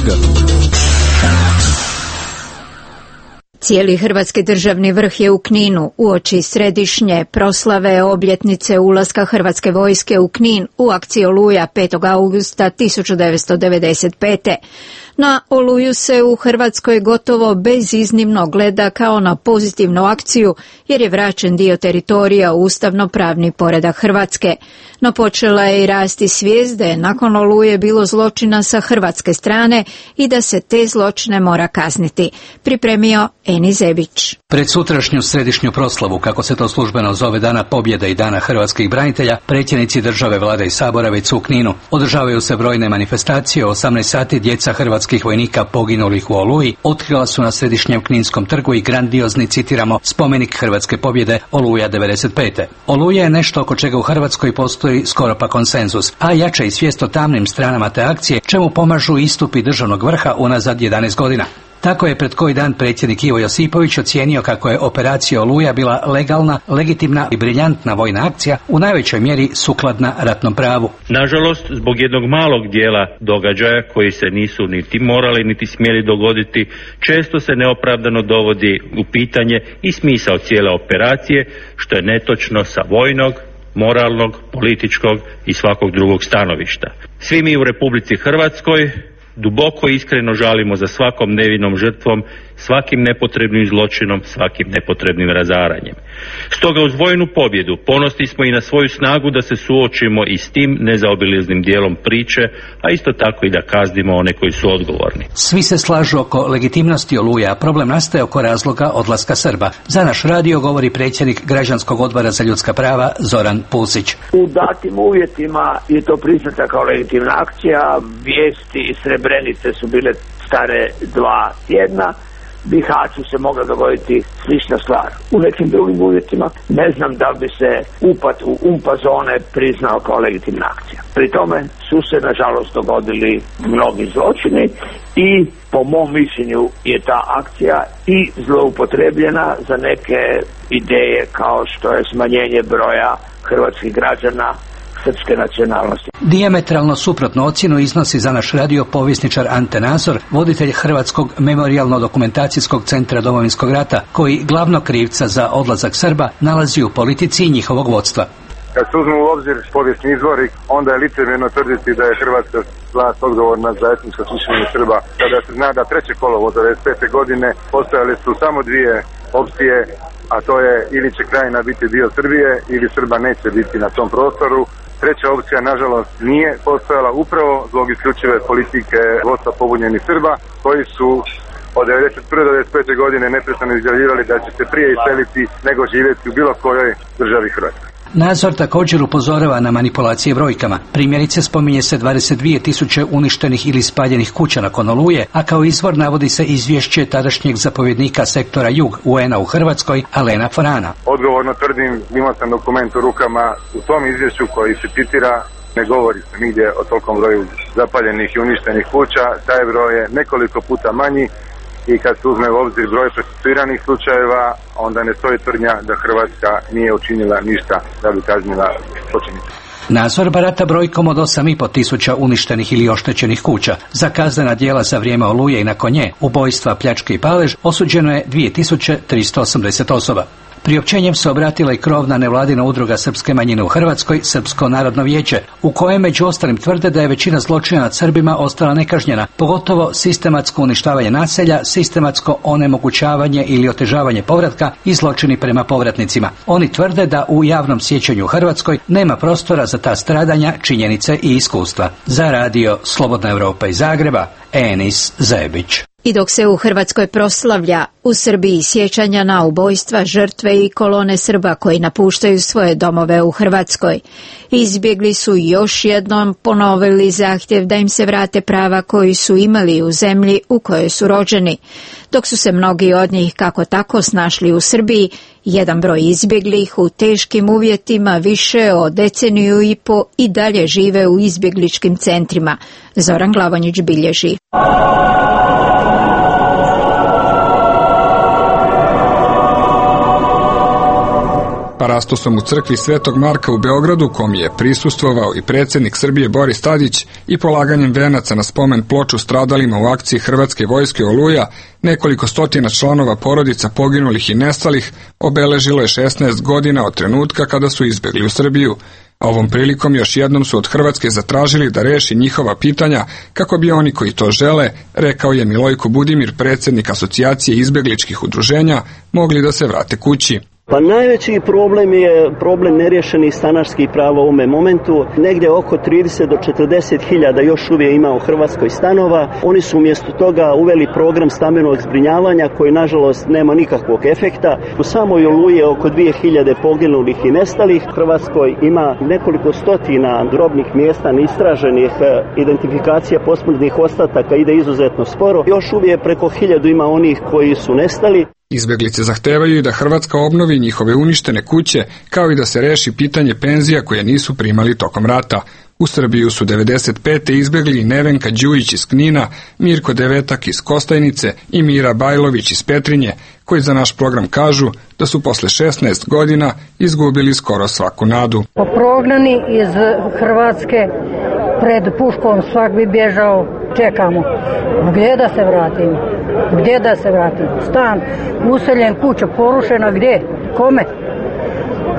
Cijeli hrvatski državni vrh je u Kninu uoči središnje proslave obljetnice ulaska hrvatske vojske u Knin u akciji Oluja petog augusta tisuću devetsto devedeset pete. Na Oluju se u Hrvatskoj gotovo beziznimno gleda kao na pozitivnu akciju jer je vraćen dio teritorija u ustavno-pravni poredak Hrvatske. No počela je i rasti svijest da je nakon Oluje bilo zločina sa hrvatske strane i da se te zločine mora kazniti. Pripremio Eni Zebić. Pred sutrašnju središnju proslavu, kako se to službeno zove, Dana pobjede i Dana hrvatskih branitelja, predsjednici države, vlade i sabora već su u Kninu. Održavaju se brojne manifestacije. U osamnaest sati djeca hrvatskih vojnika poginulih u Oluji otkrila su na središnjem Kninskom trgu i grandiozni, citiramo, spomenik hrvatske pobjede Oluja devedeset pete. Oluja je nešto oko čega u Hrvatskoj postoji skoro pa konsenzus, a jača i svijest o tamnim stranama te akcije, čemu pomažu istupi državnog vrha unazad jedanaest godina. Tako je pred koji dan predsjednik Ivo Josipović ocijenio kako je operacija Oluja bila legalna, legitimna i briljantna vojna akcija, u najvećoj mjeri sukladna ratnom pravu. Nažalost, zbog jednog malog dijela događaja koji se nisu niti morali niti smjeli dogoditi, često se neopravdano dovodi u pitanje i smisao cijele operacije, što je netočno sa vojnog, moralnog, političkog i svakog drugog stanovišta. Svi mi u Republici Hrvatskoj duboko iskreno žalimo za svakom nevinom žrtvom svakim nepotrebnim zločinom, svakim nepotrebnim razaranjem. Stoga uz vojnu pobjedu ponosni smo i na svoju snagu da se suočimo i s tim nezaobilaznim dijelom priče, a isto tako i da kaznimo one koji su odgovorni. Svi se slažu oko legitimnosti Oluja, a problem nastaje oko razloga odlaska Srba. Za naš radio govori predsjednik Građanskog odbora za ljudska prava Zoran Pusić. U datim uvjetima je to priznata kao legitimna akcija. Vijesti iz Srebrenice su bile stare dva tjedna. Bihaću se mogla dogoditi slična stvar. U nekim drugim uvjetima ne znam da bi se upad u umpa zone priznao kao legitimna akcija. Pri tome su se nažalost dogodili mnogi zločini i po mom mišljenju je ta akcija i zloupotrebljena za neke ideje kao što je smanjenje broja hrvatskih građana srpske nacionalnosti. Dijametralno suprotnu ocjenu iznosi za naš radio povjesničar Ante Nazor, voditelj Hrvatskog memorijalno-dokumentacijskog centra Domovinskog rata, koji glavnog krivca za odlazak Srba nalazi u politici i njihovog vodstva. Kad se uzmu u obzir povijesni izvori, onda je licemjerno tvrditi da je hrvatska vlast odgovorna za etničko čišćenje Srba. Kada se zna da treće kolovoza devedeset pete godine postojale su samo dvije opcije, a to je ili će Krajina biti dio Srbije ili Srba neće biti na tom prostoru. Treća opcija, nažalost, nije postojala upravo zbog isključive politike vodstva pobunjenih Srba, koji su od devedeset prve do devedeset pete godine neprestano izjavljivali da će se prije iseliti nego živjeti u bilo kojoj državi Hrvatske. Nazor također upozorava na manipulacije brojkama. Primjerice spominje se dvadeset dvije tisuće uništenih ili spaljenih kuća nakon Oluje, a kao izvor navodi se izvješće tadašnjeg zapovjednika sektora Jug U N A u Hrvatskoj, Alena Forana. Odgovorno tvrdim, imao sam dokument u rukama, u tom izvješću koji se citira ne govori se nigdje o tolikom broju zapaljenih i uništenih kuća, taj broj je nekoliko puta manji. I kad se uzme u obzir broj procesuiranih slučajeva, onda ne stoji tvrdnja da Hrvatska nije učinila ništa da bi kaznila počinitelja. Nazor barata brojkom od osam i pol tisuća uništenih ili oštećenih kuća. Za kaznena djela za vrijeme Oluje i nakon nje, ubojstva, pljačke i palež, osuđeno je dvije tisuće tristo osamdeset osoba. Priopćenjem se obratila i krovna nevladina udruga srpske manjine u Hrvatskoj, Srpsko narodno vijeće, u kojem među ostalim tvrde da je većina zločina nad Srbima ostala nekažnjena, pogotovo sistematsko uništavanje naselja, sistematsko onemogućavanje ili otežavanje povratka i zločini prema povratnicima. Oni tvrde da u javnom sjećanju u Hrvatskoj nema prostora za ta stradanja, činjenice i iskustva. Za radio Slobodna Europa iz Zagreba, Enis Zebić. I dok se u Hrvatskoj proslavlja, u Srbiji sjećanja na ubojstva, žrtve i kolone Srba koji napuštaju svoje domove u Hrvatskoj. Izbjegli su još jednom ponovili zahtjev da im se vrate prava koji su imali u zemlji u kojoj su rođeni. Dok su se mnogi od njih kako tako snašli u Srbiji, jedan broj izbjeglih u teškim uvjetima više od deceniju i po i dalje žive u izbjegličkim centrima. Zoran Glavonjić bilježi. Parastosom u crkvi Svetog Marka u Beogradu, kom je prisustvovao i predsjednik Srbije Boris Tadić, i polaganjem venaca na spomen ploču stradalima u akciji Hrvatske vojske Oluja, nekoliko stotina članova porodica poginulih i nestalih obeležilo je šesnaest godina od trenutka kada su izbjegli u Srbiju. A ovom prilikom još jednom su od Hrvatske zatražili da reši njihova pitanja kako bi oni koji to žele, rekao je Milojko Budimir, predsjednik Asocijacije izbjegličkih udruženja, mogli da se vrate kući. Pa najveći problem je problem nerješenih stanarskih prava u ovome momentu. Negdje oko trideset do četrdeset hiljada još uvijek ima u Hrvatskoj stanova. Oni su umjesto toga uveli program stambenog zbrinjavanja koji nažalost nema nikakvog efekta. U samoj Oluji je oko dvije hiljade poginulih i nestalih. U Hrvatskoj ima nekoliko stotina grobnih mjesta neistraženih, identifikacija posmrtnih ostataka ide izuzetno sporo. Još uvijek preko hiljadu ima onih koji su nestali. Izbjeglice zahtevaju i da Hrvatska obnovi njihove uništene kuće, kao i da se reši pitanje penzija koje nisu primali tokom rata. U Srbiju su devedeset pete izbjegli Nevenka Đujić iz Knina, Mirko Devetak iz Kostajnice i Mira Bajlović iz Petrinje, koji za naš program kažu da su posle šesnaest godina izgubili skoro svaku nadu. Prognani iz Hrvatske pred puškom, svak bi bježao, čekamo. Gdje da se vratim? Gdje da se vratim? Stan useljen, kuća porušena, gdje? Kome?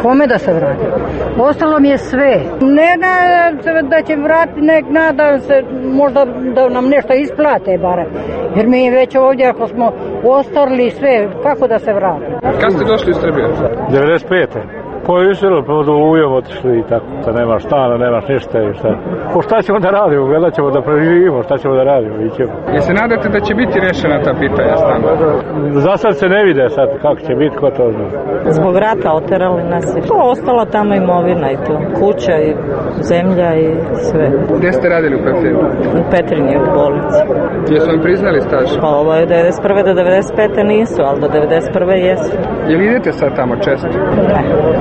Kome da se vrati? Ostalo mi je sve. Ne nadam se da će vratiti, ne nadam se možda da nam nešto isplate bare. Jer mi već ovdje ako smo ostarili sve, kako da se vrati? Kad ste došli u Srbiju? devedeset pete Povisilo, pa od ujom otišli i tako. Da nemaš stana, nemaš ništa i šta. Po šta ćemo da radimo? Gledat ćemo da preživimo, šta ćemo da radimo? Ićemo. Je se nadate da će biti rešena ta pitanja stana? Za sad se ne vide sad kako će biti, ko to zna. Zbog rata oterali nas i to ostala tamo imovina i to. Kuća i zemlja i sve. Gdje ste radili u Petrinji? U Petrinji, u bolnici. Jesu vam priznali staž? Pa ovo je devedeset prve do devedeset pete nisu, ali do devedeset prve jesu. Jel idete sad tamo često? Ne.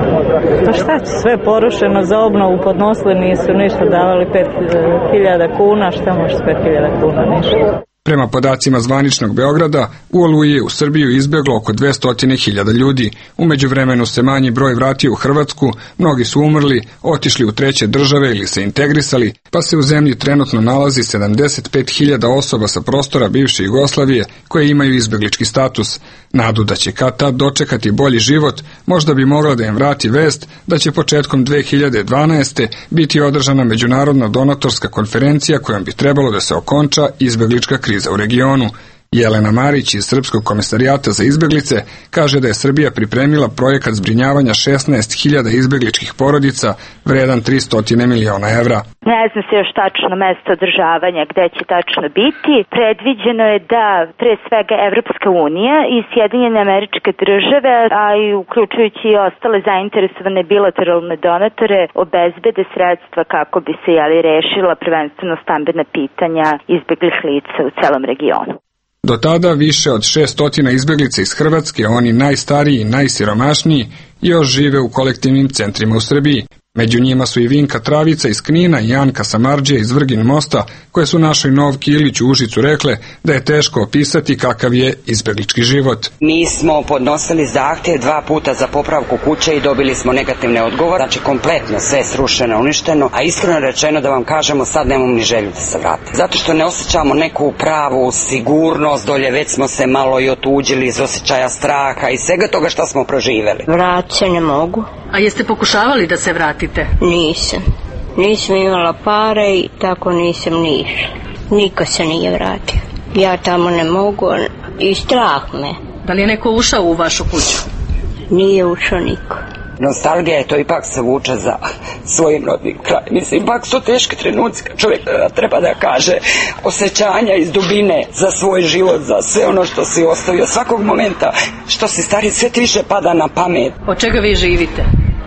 Pa šta će, sve porušeno, za obnovu podnosili, nisu ništa davali, pet hiljada kuna, šta može s pet hiljada kuna, ništa. Prema podacima zvaničnog Beograda, u Oluji je u Srbiju izbjeglo oko dvesta hiljada ljudi. U međuvremenu se manji broj vratio u Hrvatsku, mnogi su umrli, otišli u treće države ili se integrisali, pa se u zemlji trenutno nalazi sedamdeset pet hiljada osoba sa prostora bivše Jugoslavije koje imaju izbjeglički status. Nadu da će kad tad dočekati bolji život, možda bi mogla da im vrati vest da će početkom dve hiljade dvanaeste. biti održana međunarodna donatorska konferencija kojom bi trebalo da se okonča izbjeglička kriza u regionu. Jelena Marić iz Srpskog komisarijata za izbjeglice kaže da je Srbija pripremila projekat zbrinjavanja šesnaest hiljada izbjegličkih porodica vredan tristo miliona evra. Ne zna se još tačno mesto održavanja gde će tačno biti. Predviđeno je da pre svega Evropska unija i Sjedinjene Američke Države, a i uključujući i ostale zainteresovane bilateralne donatore, obezbede sredstva kako bi se jeli rešila prvenstveno stambena pitanja izbjeglih lica u celom regionu. Do tada više od šeststo izbjeglica iz Hrvatske, oni najstariji i najsiromašniji, još žive u kolektivnim centrima u Srbiji. Među njima su i Vinka Travica iz Knina i Janka Samardžija iz Vrgin Mosta, koje su našoj Novki Ilić u Užicu rekle da je teško opisati kakav je izbjeglički život. Mi smo podnosili zahtjev dva puta za popravku kuće i dobili smo negativne odgovore, znači kompletno sve srušeno, uništeno, a iskreno rečeno da vam kažemo sad nemamo ni želju da se vrati. Zato što ne osjećamo neku pravu sigurnost, dolje već smo se malo i otuđili iz osjećaja straha i svega toga što smo proživjeli. Vrat se ne mogu. A jeste pokušavali da se vratite? Nisam. Nisam imala pare i tako nisam ni išla. Niko se nije vratio. Ja tamo ne mogu i strah me. Da li je neko ušao u vašu kuću? Nije ušao niko. Nostalgija je to ipak se vuče za svojim rodnim krajem. Mislim, ipak su teški trenuci kad čovjek treba da kaže osjećanja iz dubine za svoj život, za sve ono što si ostavio. Svakog momenta što si stari, sve ti više pada na pamet. Od čega vi živite?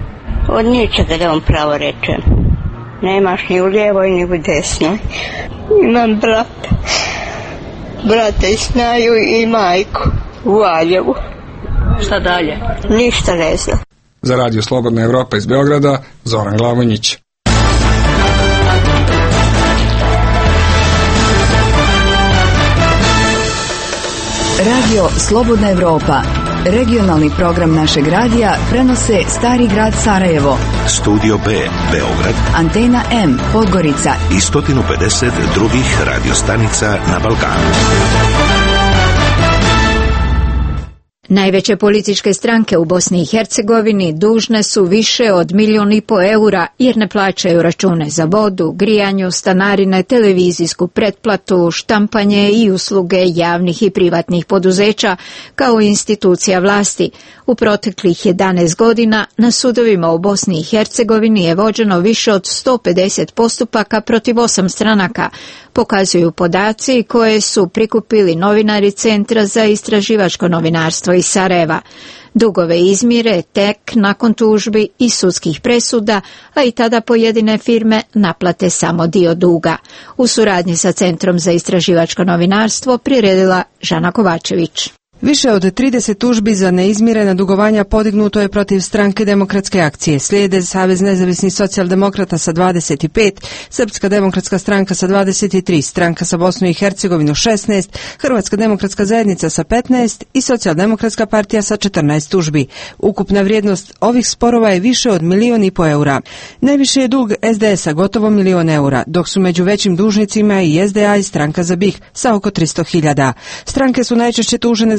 Od ničega, da vam pravo rečem. Nemaš ni u lijevoj ni u desnoj. Imam brata. Brata i snaju i majku u Valjevu. Šta dalje? Ništa ne znam. Za Radio Slobodna Evropa iz Beograda, Zoran Glavonjić. Radio Slobodna Evropa, regionalni program našeg radija, prenose Stari grad Sarajevo, Studio B, Beograd, Antena M, Podgorica i sto pedeset drugih radiostanica na Balkanu. Najveće političke stranke u Bosni i Hercegovini dužne su više od milion i po eura jer ne plaćaju račune za vodu, grijanju, stanarine, televizijsku pretplatu, štampanje i usluge javnih i privatnih poduzeća kao institucija vlasti. U proteklih jedanaest godina na sudovima u Bosni i Hercegovini je vođeno više od sto pedeset postupaka protiv osam stranaka, pokazuju podaci koje su prikupili novinari Centra za istraživačko novinarstvo iz Sarajeva. Dugove izmire tek nakon tužbi i sudskih presuda, a i tada pojedine firme naplate samo dio duga. U suradnji sa Centrom za istraživačko novinarstvo priredila Žana Kovačević. Više od trideset tužbi za neizmirena dugovanja podignuto je protiv Stranke demokratske akcije. Slijede Savez nezavisnih socijaldemokrata sa dvadeset pet, Srpska demokratska stranka sa dvadeset tri, Stranka za Bosnu i Hercegovinu šesnaest, Hrvatska demokratska zajednica sa petnaest i Socijaldemokratska partija sa četrnaest tužbi. Ukupna vrijednost ovih sporova je više od milion i po eura. Najviše je dug es de es-a, gotovo milion eura, dok su među većim dužnicima i es de a i Stranka za BiH sa oko tristo hiljada. Stranke su najčešće tužene zbog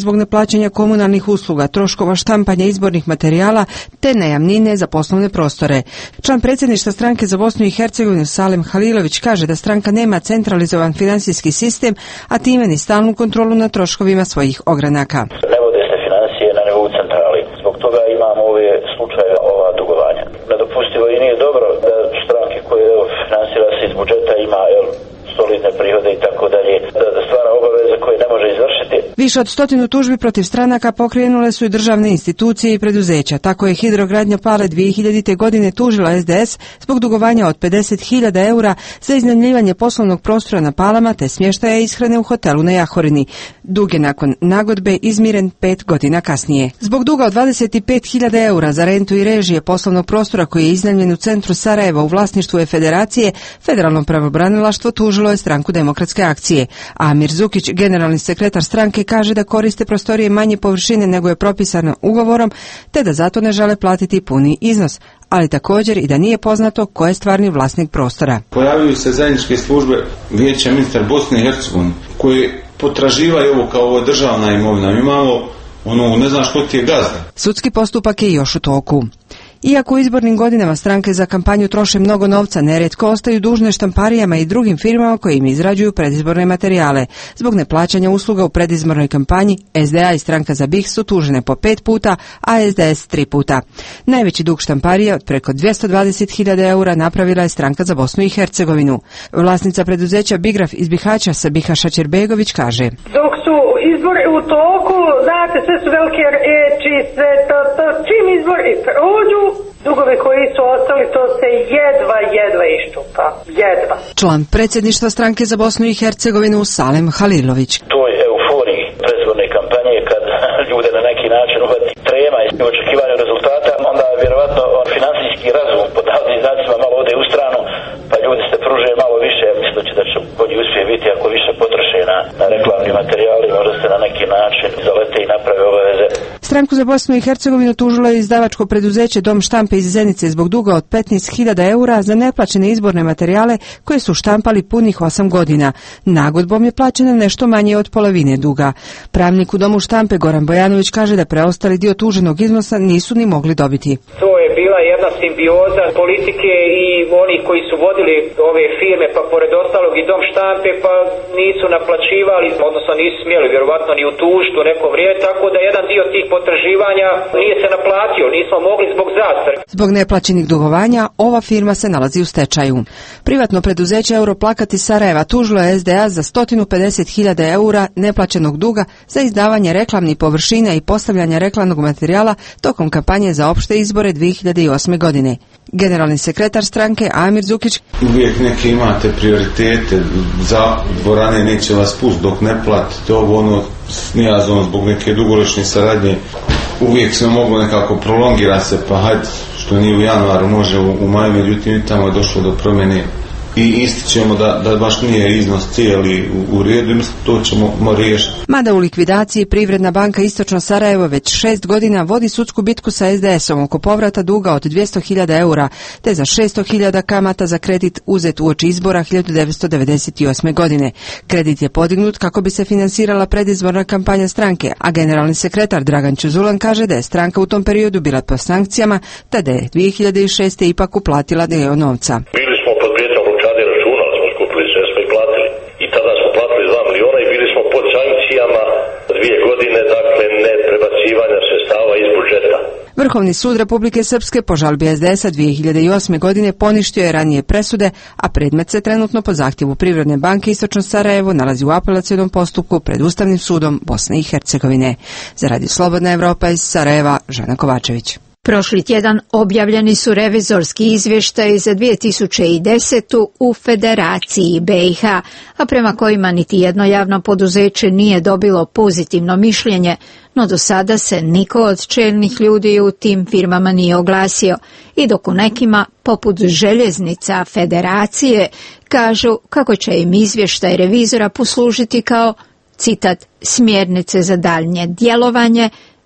zbog neplaćanja komunalnih usluga, troškova štampanja izbornih materijala te najamnine za poslovne prostore. Član predsjedništva stranke za Bosnu i Hercegovinu Salem Halilović kaže da stranka nema centralizovan finansijski sistem, a time ni stalnu kontrolu nad troškovima svojih ogranaka. Ne vode se financije na nivou centrali. Zbog toga imamo ove slučaje, ova dugovanja. Nedopustivo i nije dobro da stranke koje finansira se iz budžeta ima jel, solidne prihode i tako dalje, da stvara obaveze koje ne može izvršiti. Više od stotinu tužbi protiv stranaka pokrenule su i državne institucije i preduzeća. Tako je Hidrogradnja Pale dvije hiljadite. godine tužila S D S zbog dugovanja od pedeset hiljada eura za iznajmljivanje poslovnog prostora na Palama te smještaja i ishrane u hotelu na Jahorini. Dug je nakon nagodbe izmiren pet godina kasnije. Zbog duga od dvadeset pet hiljada eura za rentu i režije poslovnog prostora koji je iznajmljen u centru Sarajeva u vlasništvu Federacije, Federalno pravobranilaštvo tužilo je stranku Demokratske akcije. Amir Zukić, generalni sekretar stranke, kaže da koriste prostorije manje površine nego je propisano ugovorom, te da zato ne žele platiti puni iznos, ali također i da nije poznato ko je stvarni vlasnik prostora. Pojavljuju se zajedničke službe Vijeća ministar Bosne i Hercegovine koji potraživaju ovo kao ovo državna imovina. Mi imamo ono, ne znam što ti je gazda. Sudski postupak je još u toku. Iako u izbornim godinama stranke za kampanju troše mnogo novca, nerijetko ostaju dužne štamparijama i drugim firmama koje im izrađuju predizborne materijale. Zbog neplaćanja usluga u predizbornoj kampanji, S D A i stranka za B I H su tužene po pet puta, a S D S tri puta. Najveći dug štamparije od preko dvjesto dvadeset hiljada eura napravila je stranka za Bosnu i Hercegovinu. Vlasnica preduzeća Bigraf iz Bihaća, Sabiha Šačerbegović, kaže: Dok su izbori u toku, znate, sve su velike reči, sve to, to, čim izbori prođu, dugovi koji su ostali, to se jedva, jedva iščupa. Jedva. Član predsjedništva stranke za Bosnu i Hercegovinu Salem Halilović. To je euforiji predizborne kampanje kad ljude na neki način uvati trema i očekivanje rezultata, onda vjerovatno financijski razum pod navodnim znacima malo ode u stranu, pa ljudi se pruže malo više. Ja mislim da će da će bolji uspije biti ako više potroše na, na reklamni materijal i možda se na neki način zalete i naprave obaveze. Stranku za Bosnu i Hercegovinu tužilo je izdavačko preduzeće Dom štampe iz Zenice zbog duga od petnaest hiljada eura za neplaćene izborne materijale koje su štampali punih osam godina. Nagodbom je plaćeno nešto manje od polovine duga. Pravnik u Domu štampe Goran Bojanović kaže da preostali dio tuženog iznosa nisu ni mogli dobiti. To je bila jedna simbioza politike i oni koji su vodili ove firme, pa pored ostalog i Dom štampe, pa nisu naplaćivali, odnosno nisu smjeli vjerovatno ni u tužbu neko vrijeme, tako da jedan dio tih potraživanja nije se naplatio, nismo mogli zbog zastare. Zbog neplaćenih dugovanja, ova firma se nalazi u stečaju. Privatno preduzeće Europlakat iz Sarajeva tužilo je S D A za sto pedeset hiljada eura neplaćenog duga za izdavanje reklamnih površina i postavljanje reklamnog materijala tokom kampanje za opšte izbore dvije hiljade osme. godine. Generalni sekretar stranke Amir Zukić: Uvijek neke imate prioritete, za dvorane neće vas pustiti dok ne platite ovo ono s nijazom zbog neke dugoročne saradnje. Uvijek se moglo nekako prolongira se, pa hajde, što nije u januaru, može u, u maju, međutim tamo je došlo do promjene i ističemo da, da baš nije iznos cijeli u, u redu, mislim to ćemo riješiti. Mada u likvidaciji Privredna banka Istočno Sarajevo već šest godina vodi sudsku bitku sa S D S-om oko povrata duga od dvjesto hiljada eura, te za šesto hiljada kamata za kredit uzet uoči izbora hiljadu devetsto devedeset osme. godine. Kredit je podignut kako bi se finansirala predizborna kampanja stranke, a generalni sekretar Dragan Čuzulan kaže da je stranka u tom periodu bila pod sankcijama, te da je dvije hiljade šeste. ipak uplatila dio novca. Vrhovni sud Republike Srpske po žalbi S D S-a dvije hiljade osme. godine poništio je ranije presude, a predmet se trenutno po zahtjevu Privredne banke Istočno Sarajevo nalazi u apelacionom postupku pred Ustavnim sudom Bosne i Hercegovine. Za Radio Slobodna Evropa iz Sarajeva, Žana Kovačević. Prošli tjedan objavljeni su revizorski izvještaji za dvije tisuće desetu. u Federaciji B i H, a prema kojima niti jedno javno poduzeće nije dobilo pozitivno mišljenje, no do sada se niko od čelnih ljudi u tim firmama nije oglasio, i dok u nekima, poput Željeznica Federacije, kažu kako će im izvještaj revizora poslužiti kao, citat, smjernice za daljnje djelovanje,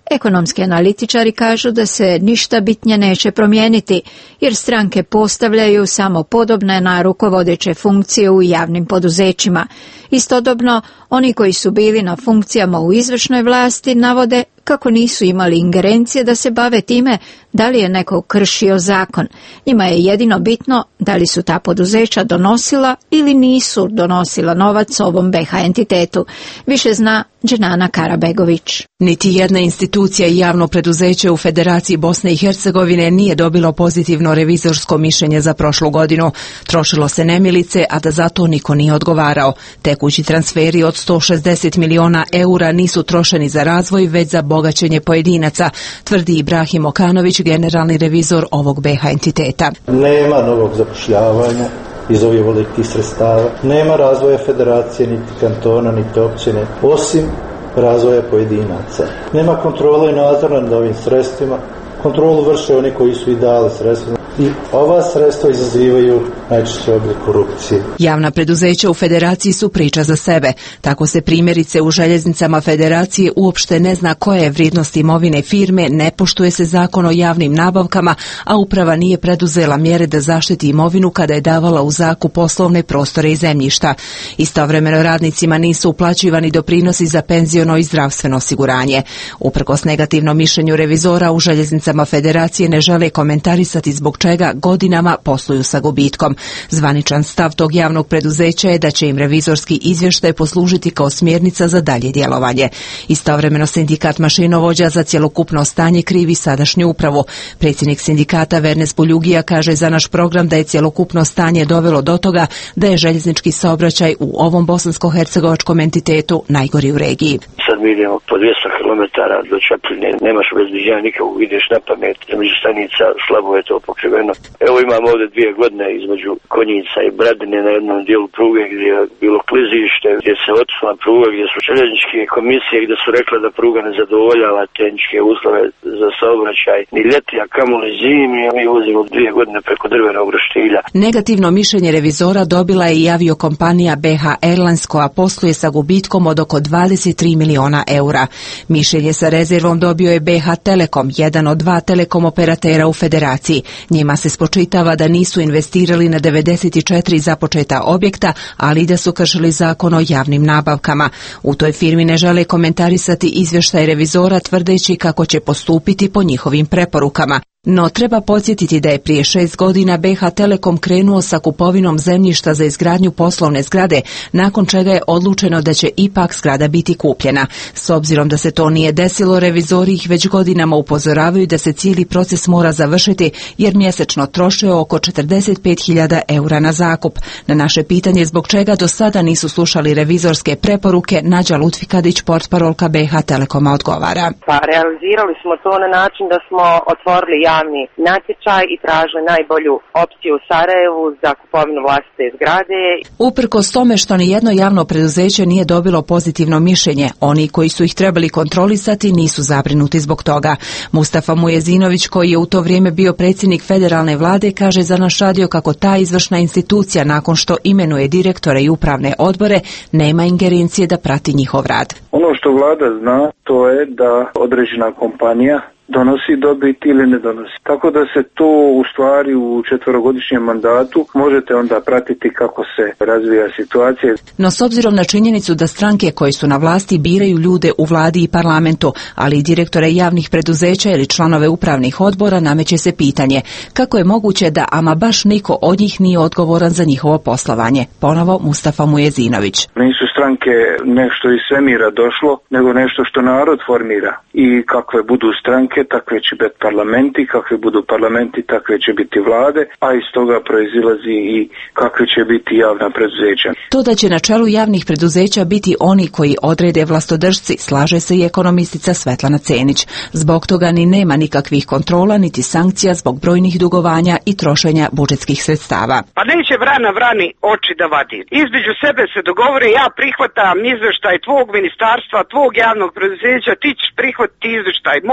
Ekonomski analitičari kažu da se ništa bitnije neće promijeniti, jer stranke postavljaju samo podobne na rukovodeće funkcije u javnim poduzećima. Istodobno, oni koji su bili na funkcijama u izvršnoj vlasti navode kako nisu imali ingerencije da se bave time da li je neko kršio zakon. Njima je jedino bitno da li su ta poduzeća donosila ili nisu donosila novac ovom B H entitetu. Više zna Dženana Karabegović. Niti jedna institucija i javno preduzeće u Federaciji Bosne i Hercegovine nije dobilo pozitivno revizorsko mišljenje za prošlu godinu. Trošilo se nemilice, a da zato niko nije odgovarao. Tekući transferi od sto šezdeset miliona eura nisu trošeni za razvoj, već za bogaćenje pojedinaca, tvrdi Ibrahim Okanović, generalni revizor ovog B H entiteta. Nema novog zapošljavanja iz ovih velikih sredstava, nema razvoja federacije, niti kantona, niti općine, osim razvoja pojedinaca. Nema kontrole i nadzora nad ovim sredstvima, kontrolu vrše oni koji su i dali sredstva. I ova sredstva izazivaju najčešće oblik korupcije. Javna preduzeća u Federaciji su priča za sebe. Tako se primjerice u željeznicama Federacije uopšte ne zna koja je vrijednost imovine firme, ne poštuje se zakon o javnim nabavkama, a uprava nije preduzela mjere da zaštiti imovinu kada je davala u zakup poslovne prostore i zemljišta. Istovremeno radnicima nisu uplaćivani doprinosi za penziono i zdravstveno osiguranje. Uprkos negativnom mišljenju revizora u željeznicama Federacije ne žele komentarisati zbog čega godinama posluju sa gubitkom. Zvaničan stav tog javnog preduzeća je da će im revizorski izvještaj poslužiti kao smjernica za dalje djelovanje. Istovremeno sindikat mašinovođa za cjelokupno stanje krivi sadašnju upravu. Predsjednik sindikata Vernes Buljugija kaže za naš program da je cjelokupno stanje dovelo do toga da je željeznički saobraćaj u ovom bosansko-hercegovačkom entitetu najgori u regiji. Sad mi idemo po dvjesto kilometara do Čapljine, nemaš obezbeđenja nikakvog, ideš na pamet, među stanica, slabo je to pokriveno. Evo imamo ovdje dvije godine između Konjica i Bradine na jednom dijelu pruge gdje je bilo klizište, gdje se otvorila pruga, gdje su željezničke komisije gdje su rekle da pruga ne zadovoljava tehničke uslove za saobraćaj ni ljeti, a kamoli zimi, a mi vozimo dvije godine preko drvenog roštilja. Negativno mišljenje revizora dobila je i aviokompanija B H Airlines koja posluje sa gubitkom od oko dvadeset tri miliona eura. Mišljenje sa rezervom dobio je B H Telekom, jedan od dva telekom operatera u Federaciji. Njima se spočitava da nisu investirali na devedeset četiri započeta objekta, ali i da su kršili zakon o javnim nabavkama. U toj firmi ne žele komentarisati izvještaj revizora tvrdeći kako će postupiti po njihovim preporukama. No treba podsjetiti da je prije šest godina B H Telekom krenuo sa kupovinom zemljišta za izgradnju poslovne zgrade, nakon čega je odlučeno da će ipak zgrada biti kupljena. S obzirom da se to nije desilo, revizori ih već godinama upozoravaju da se cijeli proces mora završiti jer mjesečno troše oko četrdeset pet hiljada eura na zakup. Na naše pitanje zbog čega do sada nisu slušali revizorske preporuke, Nađa Lutfikadić, portparolka B H Telekoma, odgovara. Pa realizirali smo to na način da smo otvorili javni natječaj i tražili najbolju opciju u Sarajevu za kupovinu vlastite zgrade. Uprkos tome što ni jedno javno preduzeće nije dobilo pozitivno mišljenje, oni koji su ih trebali kontrolisati nisu zabrinuti zbog toga. Mustafa Mujezinović, koji je u to vrijeme bio predsjednik federalne vlade, kaže za naš radio kako ta izvršna institucija nakon što imenuje direktore i upravne odbore nema ingerencije da prati njihov rad. Ono što vlada zna to je da određena kompanija donosi dobit ili ne donosi. Tako da se to u stvari u četverogodišnjem mandatu možete onda pratiti kako se razvija situacija. No s obzirom na činjenicu da stranke koje su na vlasti biraju ljude u vladi i parlamentu, ali i direktore javnih preduzeća ili članove upravnih odbora, nameće se pitanje kako je moguće da ama baš niko od njih nije odgovoran za njihovo poslovanje. Ponovo Mustafa Mujezinović. Nisu stranke nešto iz svemira došlo, nego nešto što narod formira. I kakve budu stranke, takve će biti parlamenti, kakve budu parlamenti, takve će biti vlade, a iz toga proizilazi i kakve će biti javna preduzeća. To da će na čelu javnih preduzeća biti oni koji odrede vlastodržci, slaže se i ekonomistica Svetlana Cenić. Zbog toga ni nema nikakvih kontrola niti sankcija zbog brojnih dugovanja i trošenja budžetskih sredstava. Pa neće vrana vrani oči da vadi. Između sebe se dogovore, ja prihvatam izvještaj tvog ministarstva, tvog javnog preduzeća, ti ćeš prihvatiti izvještaj moga,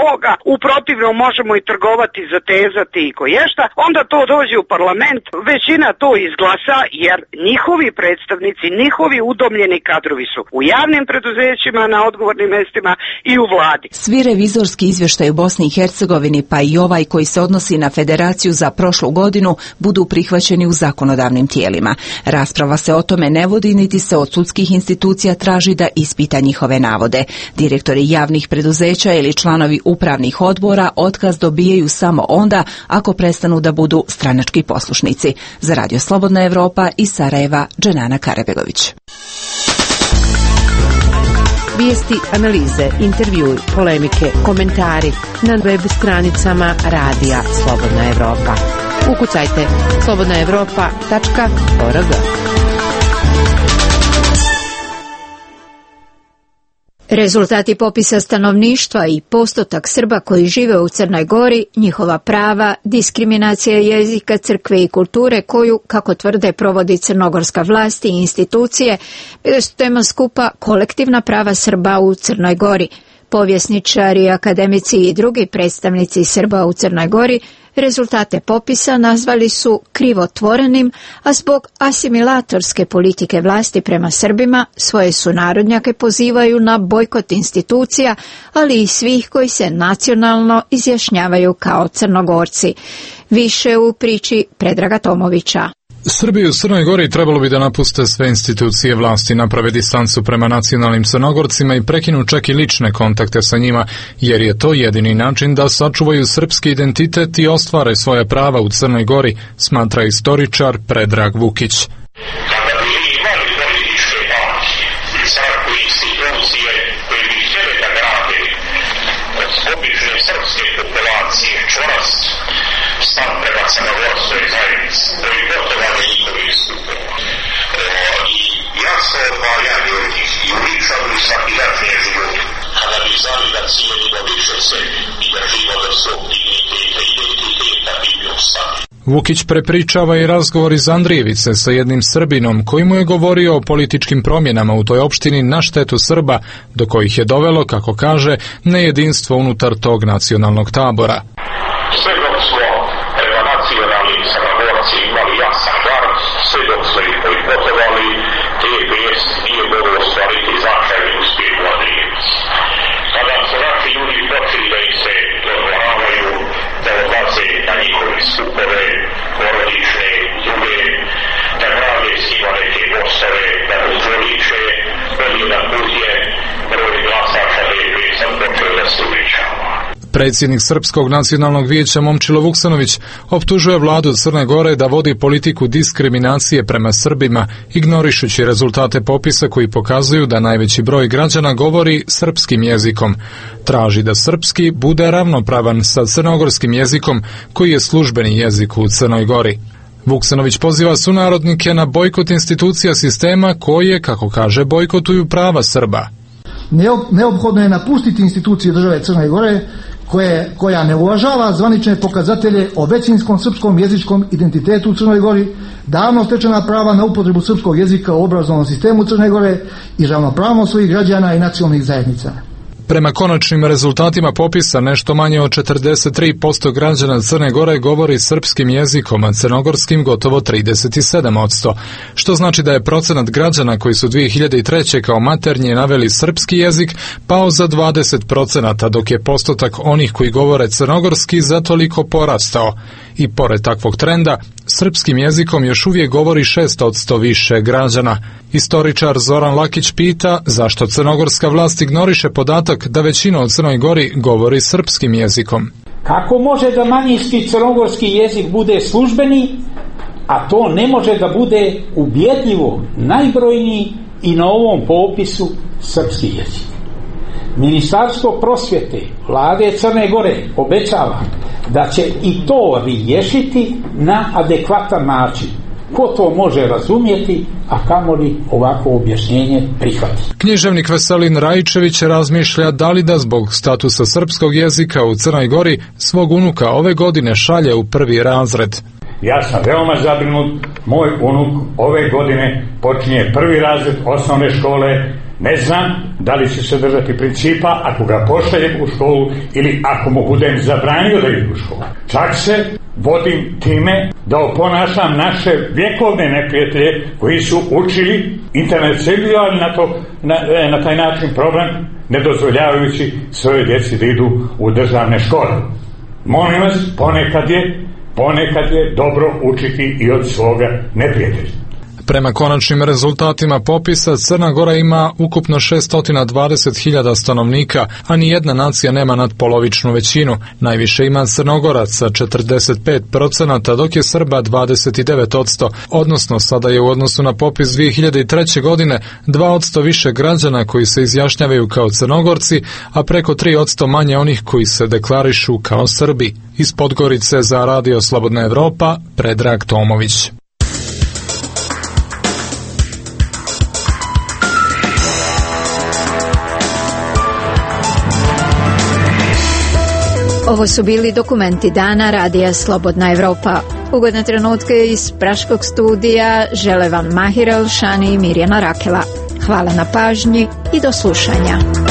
u protivnom možemo i trgovati, zatezati i koješta, onda to dođe u parlament, većina to izglasa jer njihovi predstavnici, njihovi udomljeni kadrovi su u javnim preduzećima, na odgovornim mestima i u vladi. Svi revizorski izvještaj u Bosni i Hercegovini, pa i ovaj koji se odnosi na Federaciju za prošlu godinu, budu prihvaćeni u zakonodavnim tijelima. Rasprava se o tome ne vodi, niti se od sudskih institucija traži da ispita njihove navode. Direktori javnih preduzeća ili članovi upravnih odbora otkaz dobijaju samo onda ako prestanu da budu stranački poslušnici. Za Radio Slobodna Evropa iz Sarajeva, Dženana Karabegović. Vijesti, analize, intervjui, polemike, komentari na web stranicama Radija Slobodna Evropa. Ukucajte slobodna evropa tačka org. Rezultati popisa stanovništva i postotak Srba koji žive u Crnoj Gori, njihova prava, diskriminacija jezika, crkve i kulture koju, kako tvrde, provodi crnogorska vlast i institucije, bile su tema skupa Kolektivna prava Srba u Crnoj Gori. Povjesničari, akademici i drugi predstavnici Srba u Crnoj Gori rezultate popisa nazvali su krivotvorenim, a zbog asimilatorske politike vlasti prema Srbima svoje sunarodnjake pozivaju na bojkot institucija, ali i svih koji se nacionalno izjašnjavaju kao Crnogorci. Više u priči Predraga Tomovića. Srbi u Crnoj Gori trebalo bi da napuste sve institucije vlasti, naprave distancu prema nacionalnim Crnogorcima i prekinu čak i lične kontakte sa njima, jer je to jedini način da sačuvaju srpski identitet i ostvare svoje prava u Crnoj Gori, smatra istoričar Predrag Vukić. Kada bi imali političke partije, crkve i institucije koje bi htjeli da grade od obične srpske populacije čvrst stav prema crnogorskoj zajednici, bojkotovali njihovi istupe. I jasno odvajanje od njih i u ličnom i svakidašnjem životu. Kada bi znali da cijenimo više sebi i da živimo do svog digniteta i identiteta bi bi ostali. Vukić prepričava i razgovor iz Andrijevice sa jednim Srbinom koji mu je govorio o političkim promjenama u toj opštini na štetu Srba, do kojih je dovelo, kako kaže, nejedinstvo unutar tog nacionalnog tabora. Sve dok smo prema nacionalnim Crnogorci imali jasan gard, sve dok smo ih bojkotovali, te vijest nije moglo ostvariti značajni uspjeh u Andrijevici. Kada su naši ljudi počeli da im se dodvoravaju, da odlaze na njihove skupove, porodične, druge, da grade s njima neke mostove, da uzvoliče, odjedan put je broj glasača da je vijest počeo da se uvećava. Predsjednik Srpskog nacionalnog vijeća Momčilo Vuksanović optužuje vladu Crne Gore da vodi politiku diskriminacije prema Srbima, ignorišući rezultate popisa koji pokazuju da najveći broj građana govori srpskim jezikom. Traži da srpski bude ravnopravan sa crnogorskim jezikom koji je službeni jezik u Crnoj Gori. Vuksanović poziva sunarodnike na bojkot institucija sistema koje, kako kaže, bojkotuju prava Srba. Neophodno je napustiti institucije države Crne Gore koje, koja ne uvažava zvanične pokazatelje o većinskom srpskom jezičkom identitetu u Crnoj Gori, davno stečena prava na upotrebu srpskog jezika u obrazovnom sistemu Crne Gore i ravnopravnost svojih građana i nacionalnih zajednica. Prema konačnim rezultatima popisa, nešto manje od četrdeset tri posto građana Crne Gore govori srpskim jezikom, a crnogorskim gotovo trideset sedam posto, što znači da je procenat građana koji su dvije hiljade treće. kao maternje naveli srpski jezik pao za dvadeset procenata, dok je postotak onih koji govore crnogorski za toliko porastao. I pored takvog trenda, srpskim jezikom još uvijek govori šest posto više građana. Istoričar Zoran Lakić pita zašto crnogorska vlast ignoriše podatak da većina u Crnoj Gori govori srpskim jezikom. Kako može da manjinski crnogorski jezik bude službeni, a to ne može da bude ubjedljivo najbrojniji i na ovom popisu srpski jezik? Ministarstvo prosvjete vlade Crne Gore obećava da će i to riješiti na adekvatan način. Ko to može razumjeti, a kamoli ovako objašnjenje prihvati? Književnik Veselin Rajčević razmišlja da li da zbog statusa srpskog jezika u Crnoj Gori svog unuka ove godine šalje u prvi razred. Ja sam veoma zabrinut, moj unuk ove godine počinje prvi razred osnovne škole Ne znam da li će se držati principa ako ga pošaljem u školu ili ako mu budem zabranio da ide u školu. Čak se vodim time da oponašam naše vjekovne neprijatelje koji su učili internacionalno na, to, na, na taj način problem, ne dozvoljavajući svoje djeci da idu u državne škole. Molim vas, ponekad je, ponekad je dobro učiti i od svoga neprijatelja. Prema konačnim rezultatima popisa, Crna Gora ima ukupno šesto dvadeset hiljada stanovnika, a ni jedna nacija nema nadpolovičnu većinu. Najviše ima Crnogoraca, četrdeset pet procenata, dok je Srba dvadeset devet posto, odnosno sada je u odnosu na popis dvije hiljade treće. godine dva posto više građana koji se izjašnjavaju kao Crnogorci, a preko tri posto manje onih koji se deklarišu kao Srbi. Iz Podgorice za Radio Slobodna Evropa, Predrag Tomović. Ovo su bili dokumenti dana Radija Slobodna Evropa. Ugodne trenutke iz Praškog studija žele vam Mahira Elšani i Mirjana Rakela. Hvala na pažnji i do slušanja.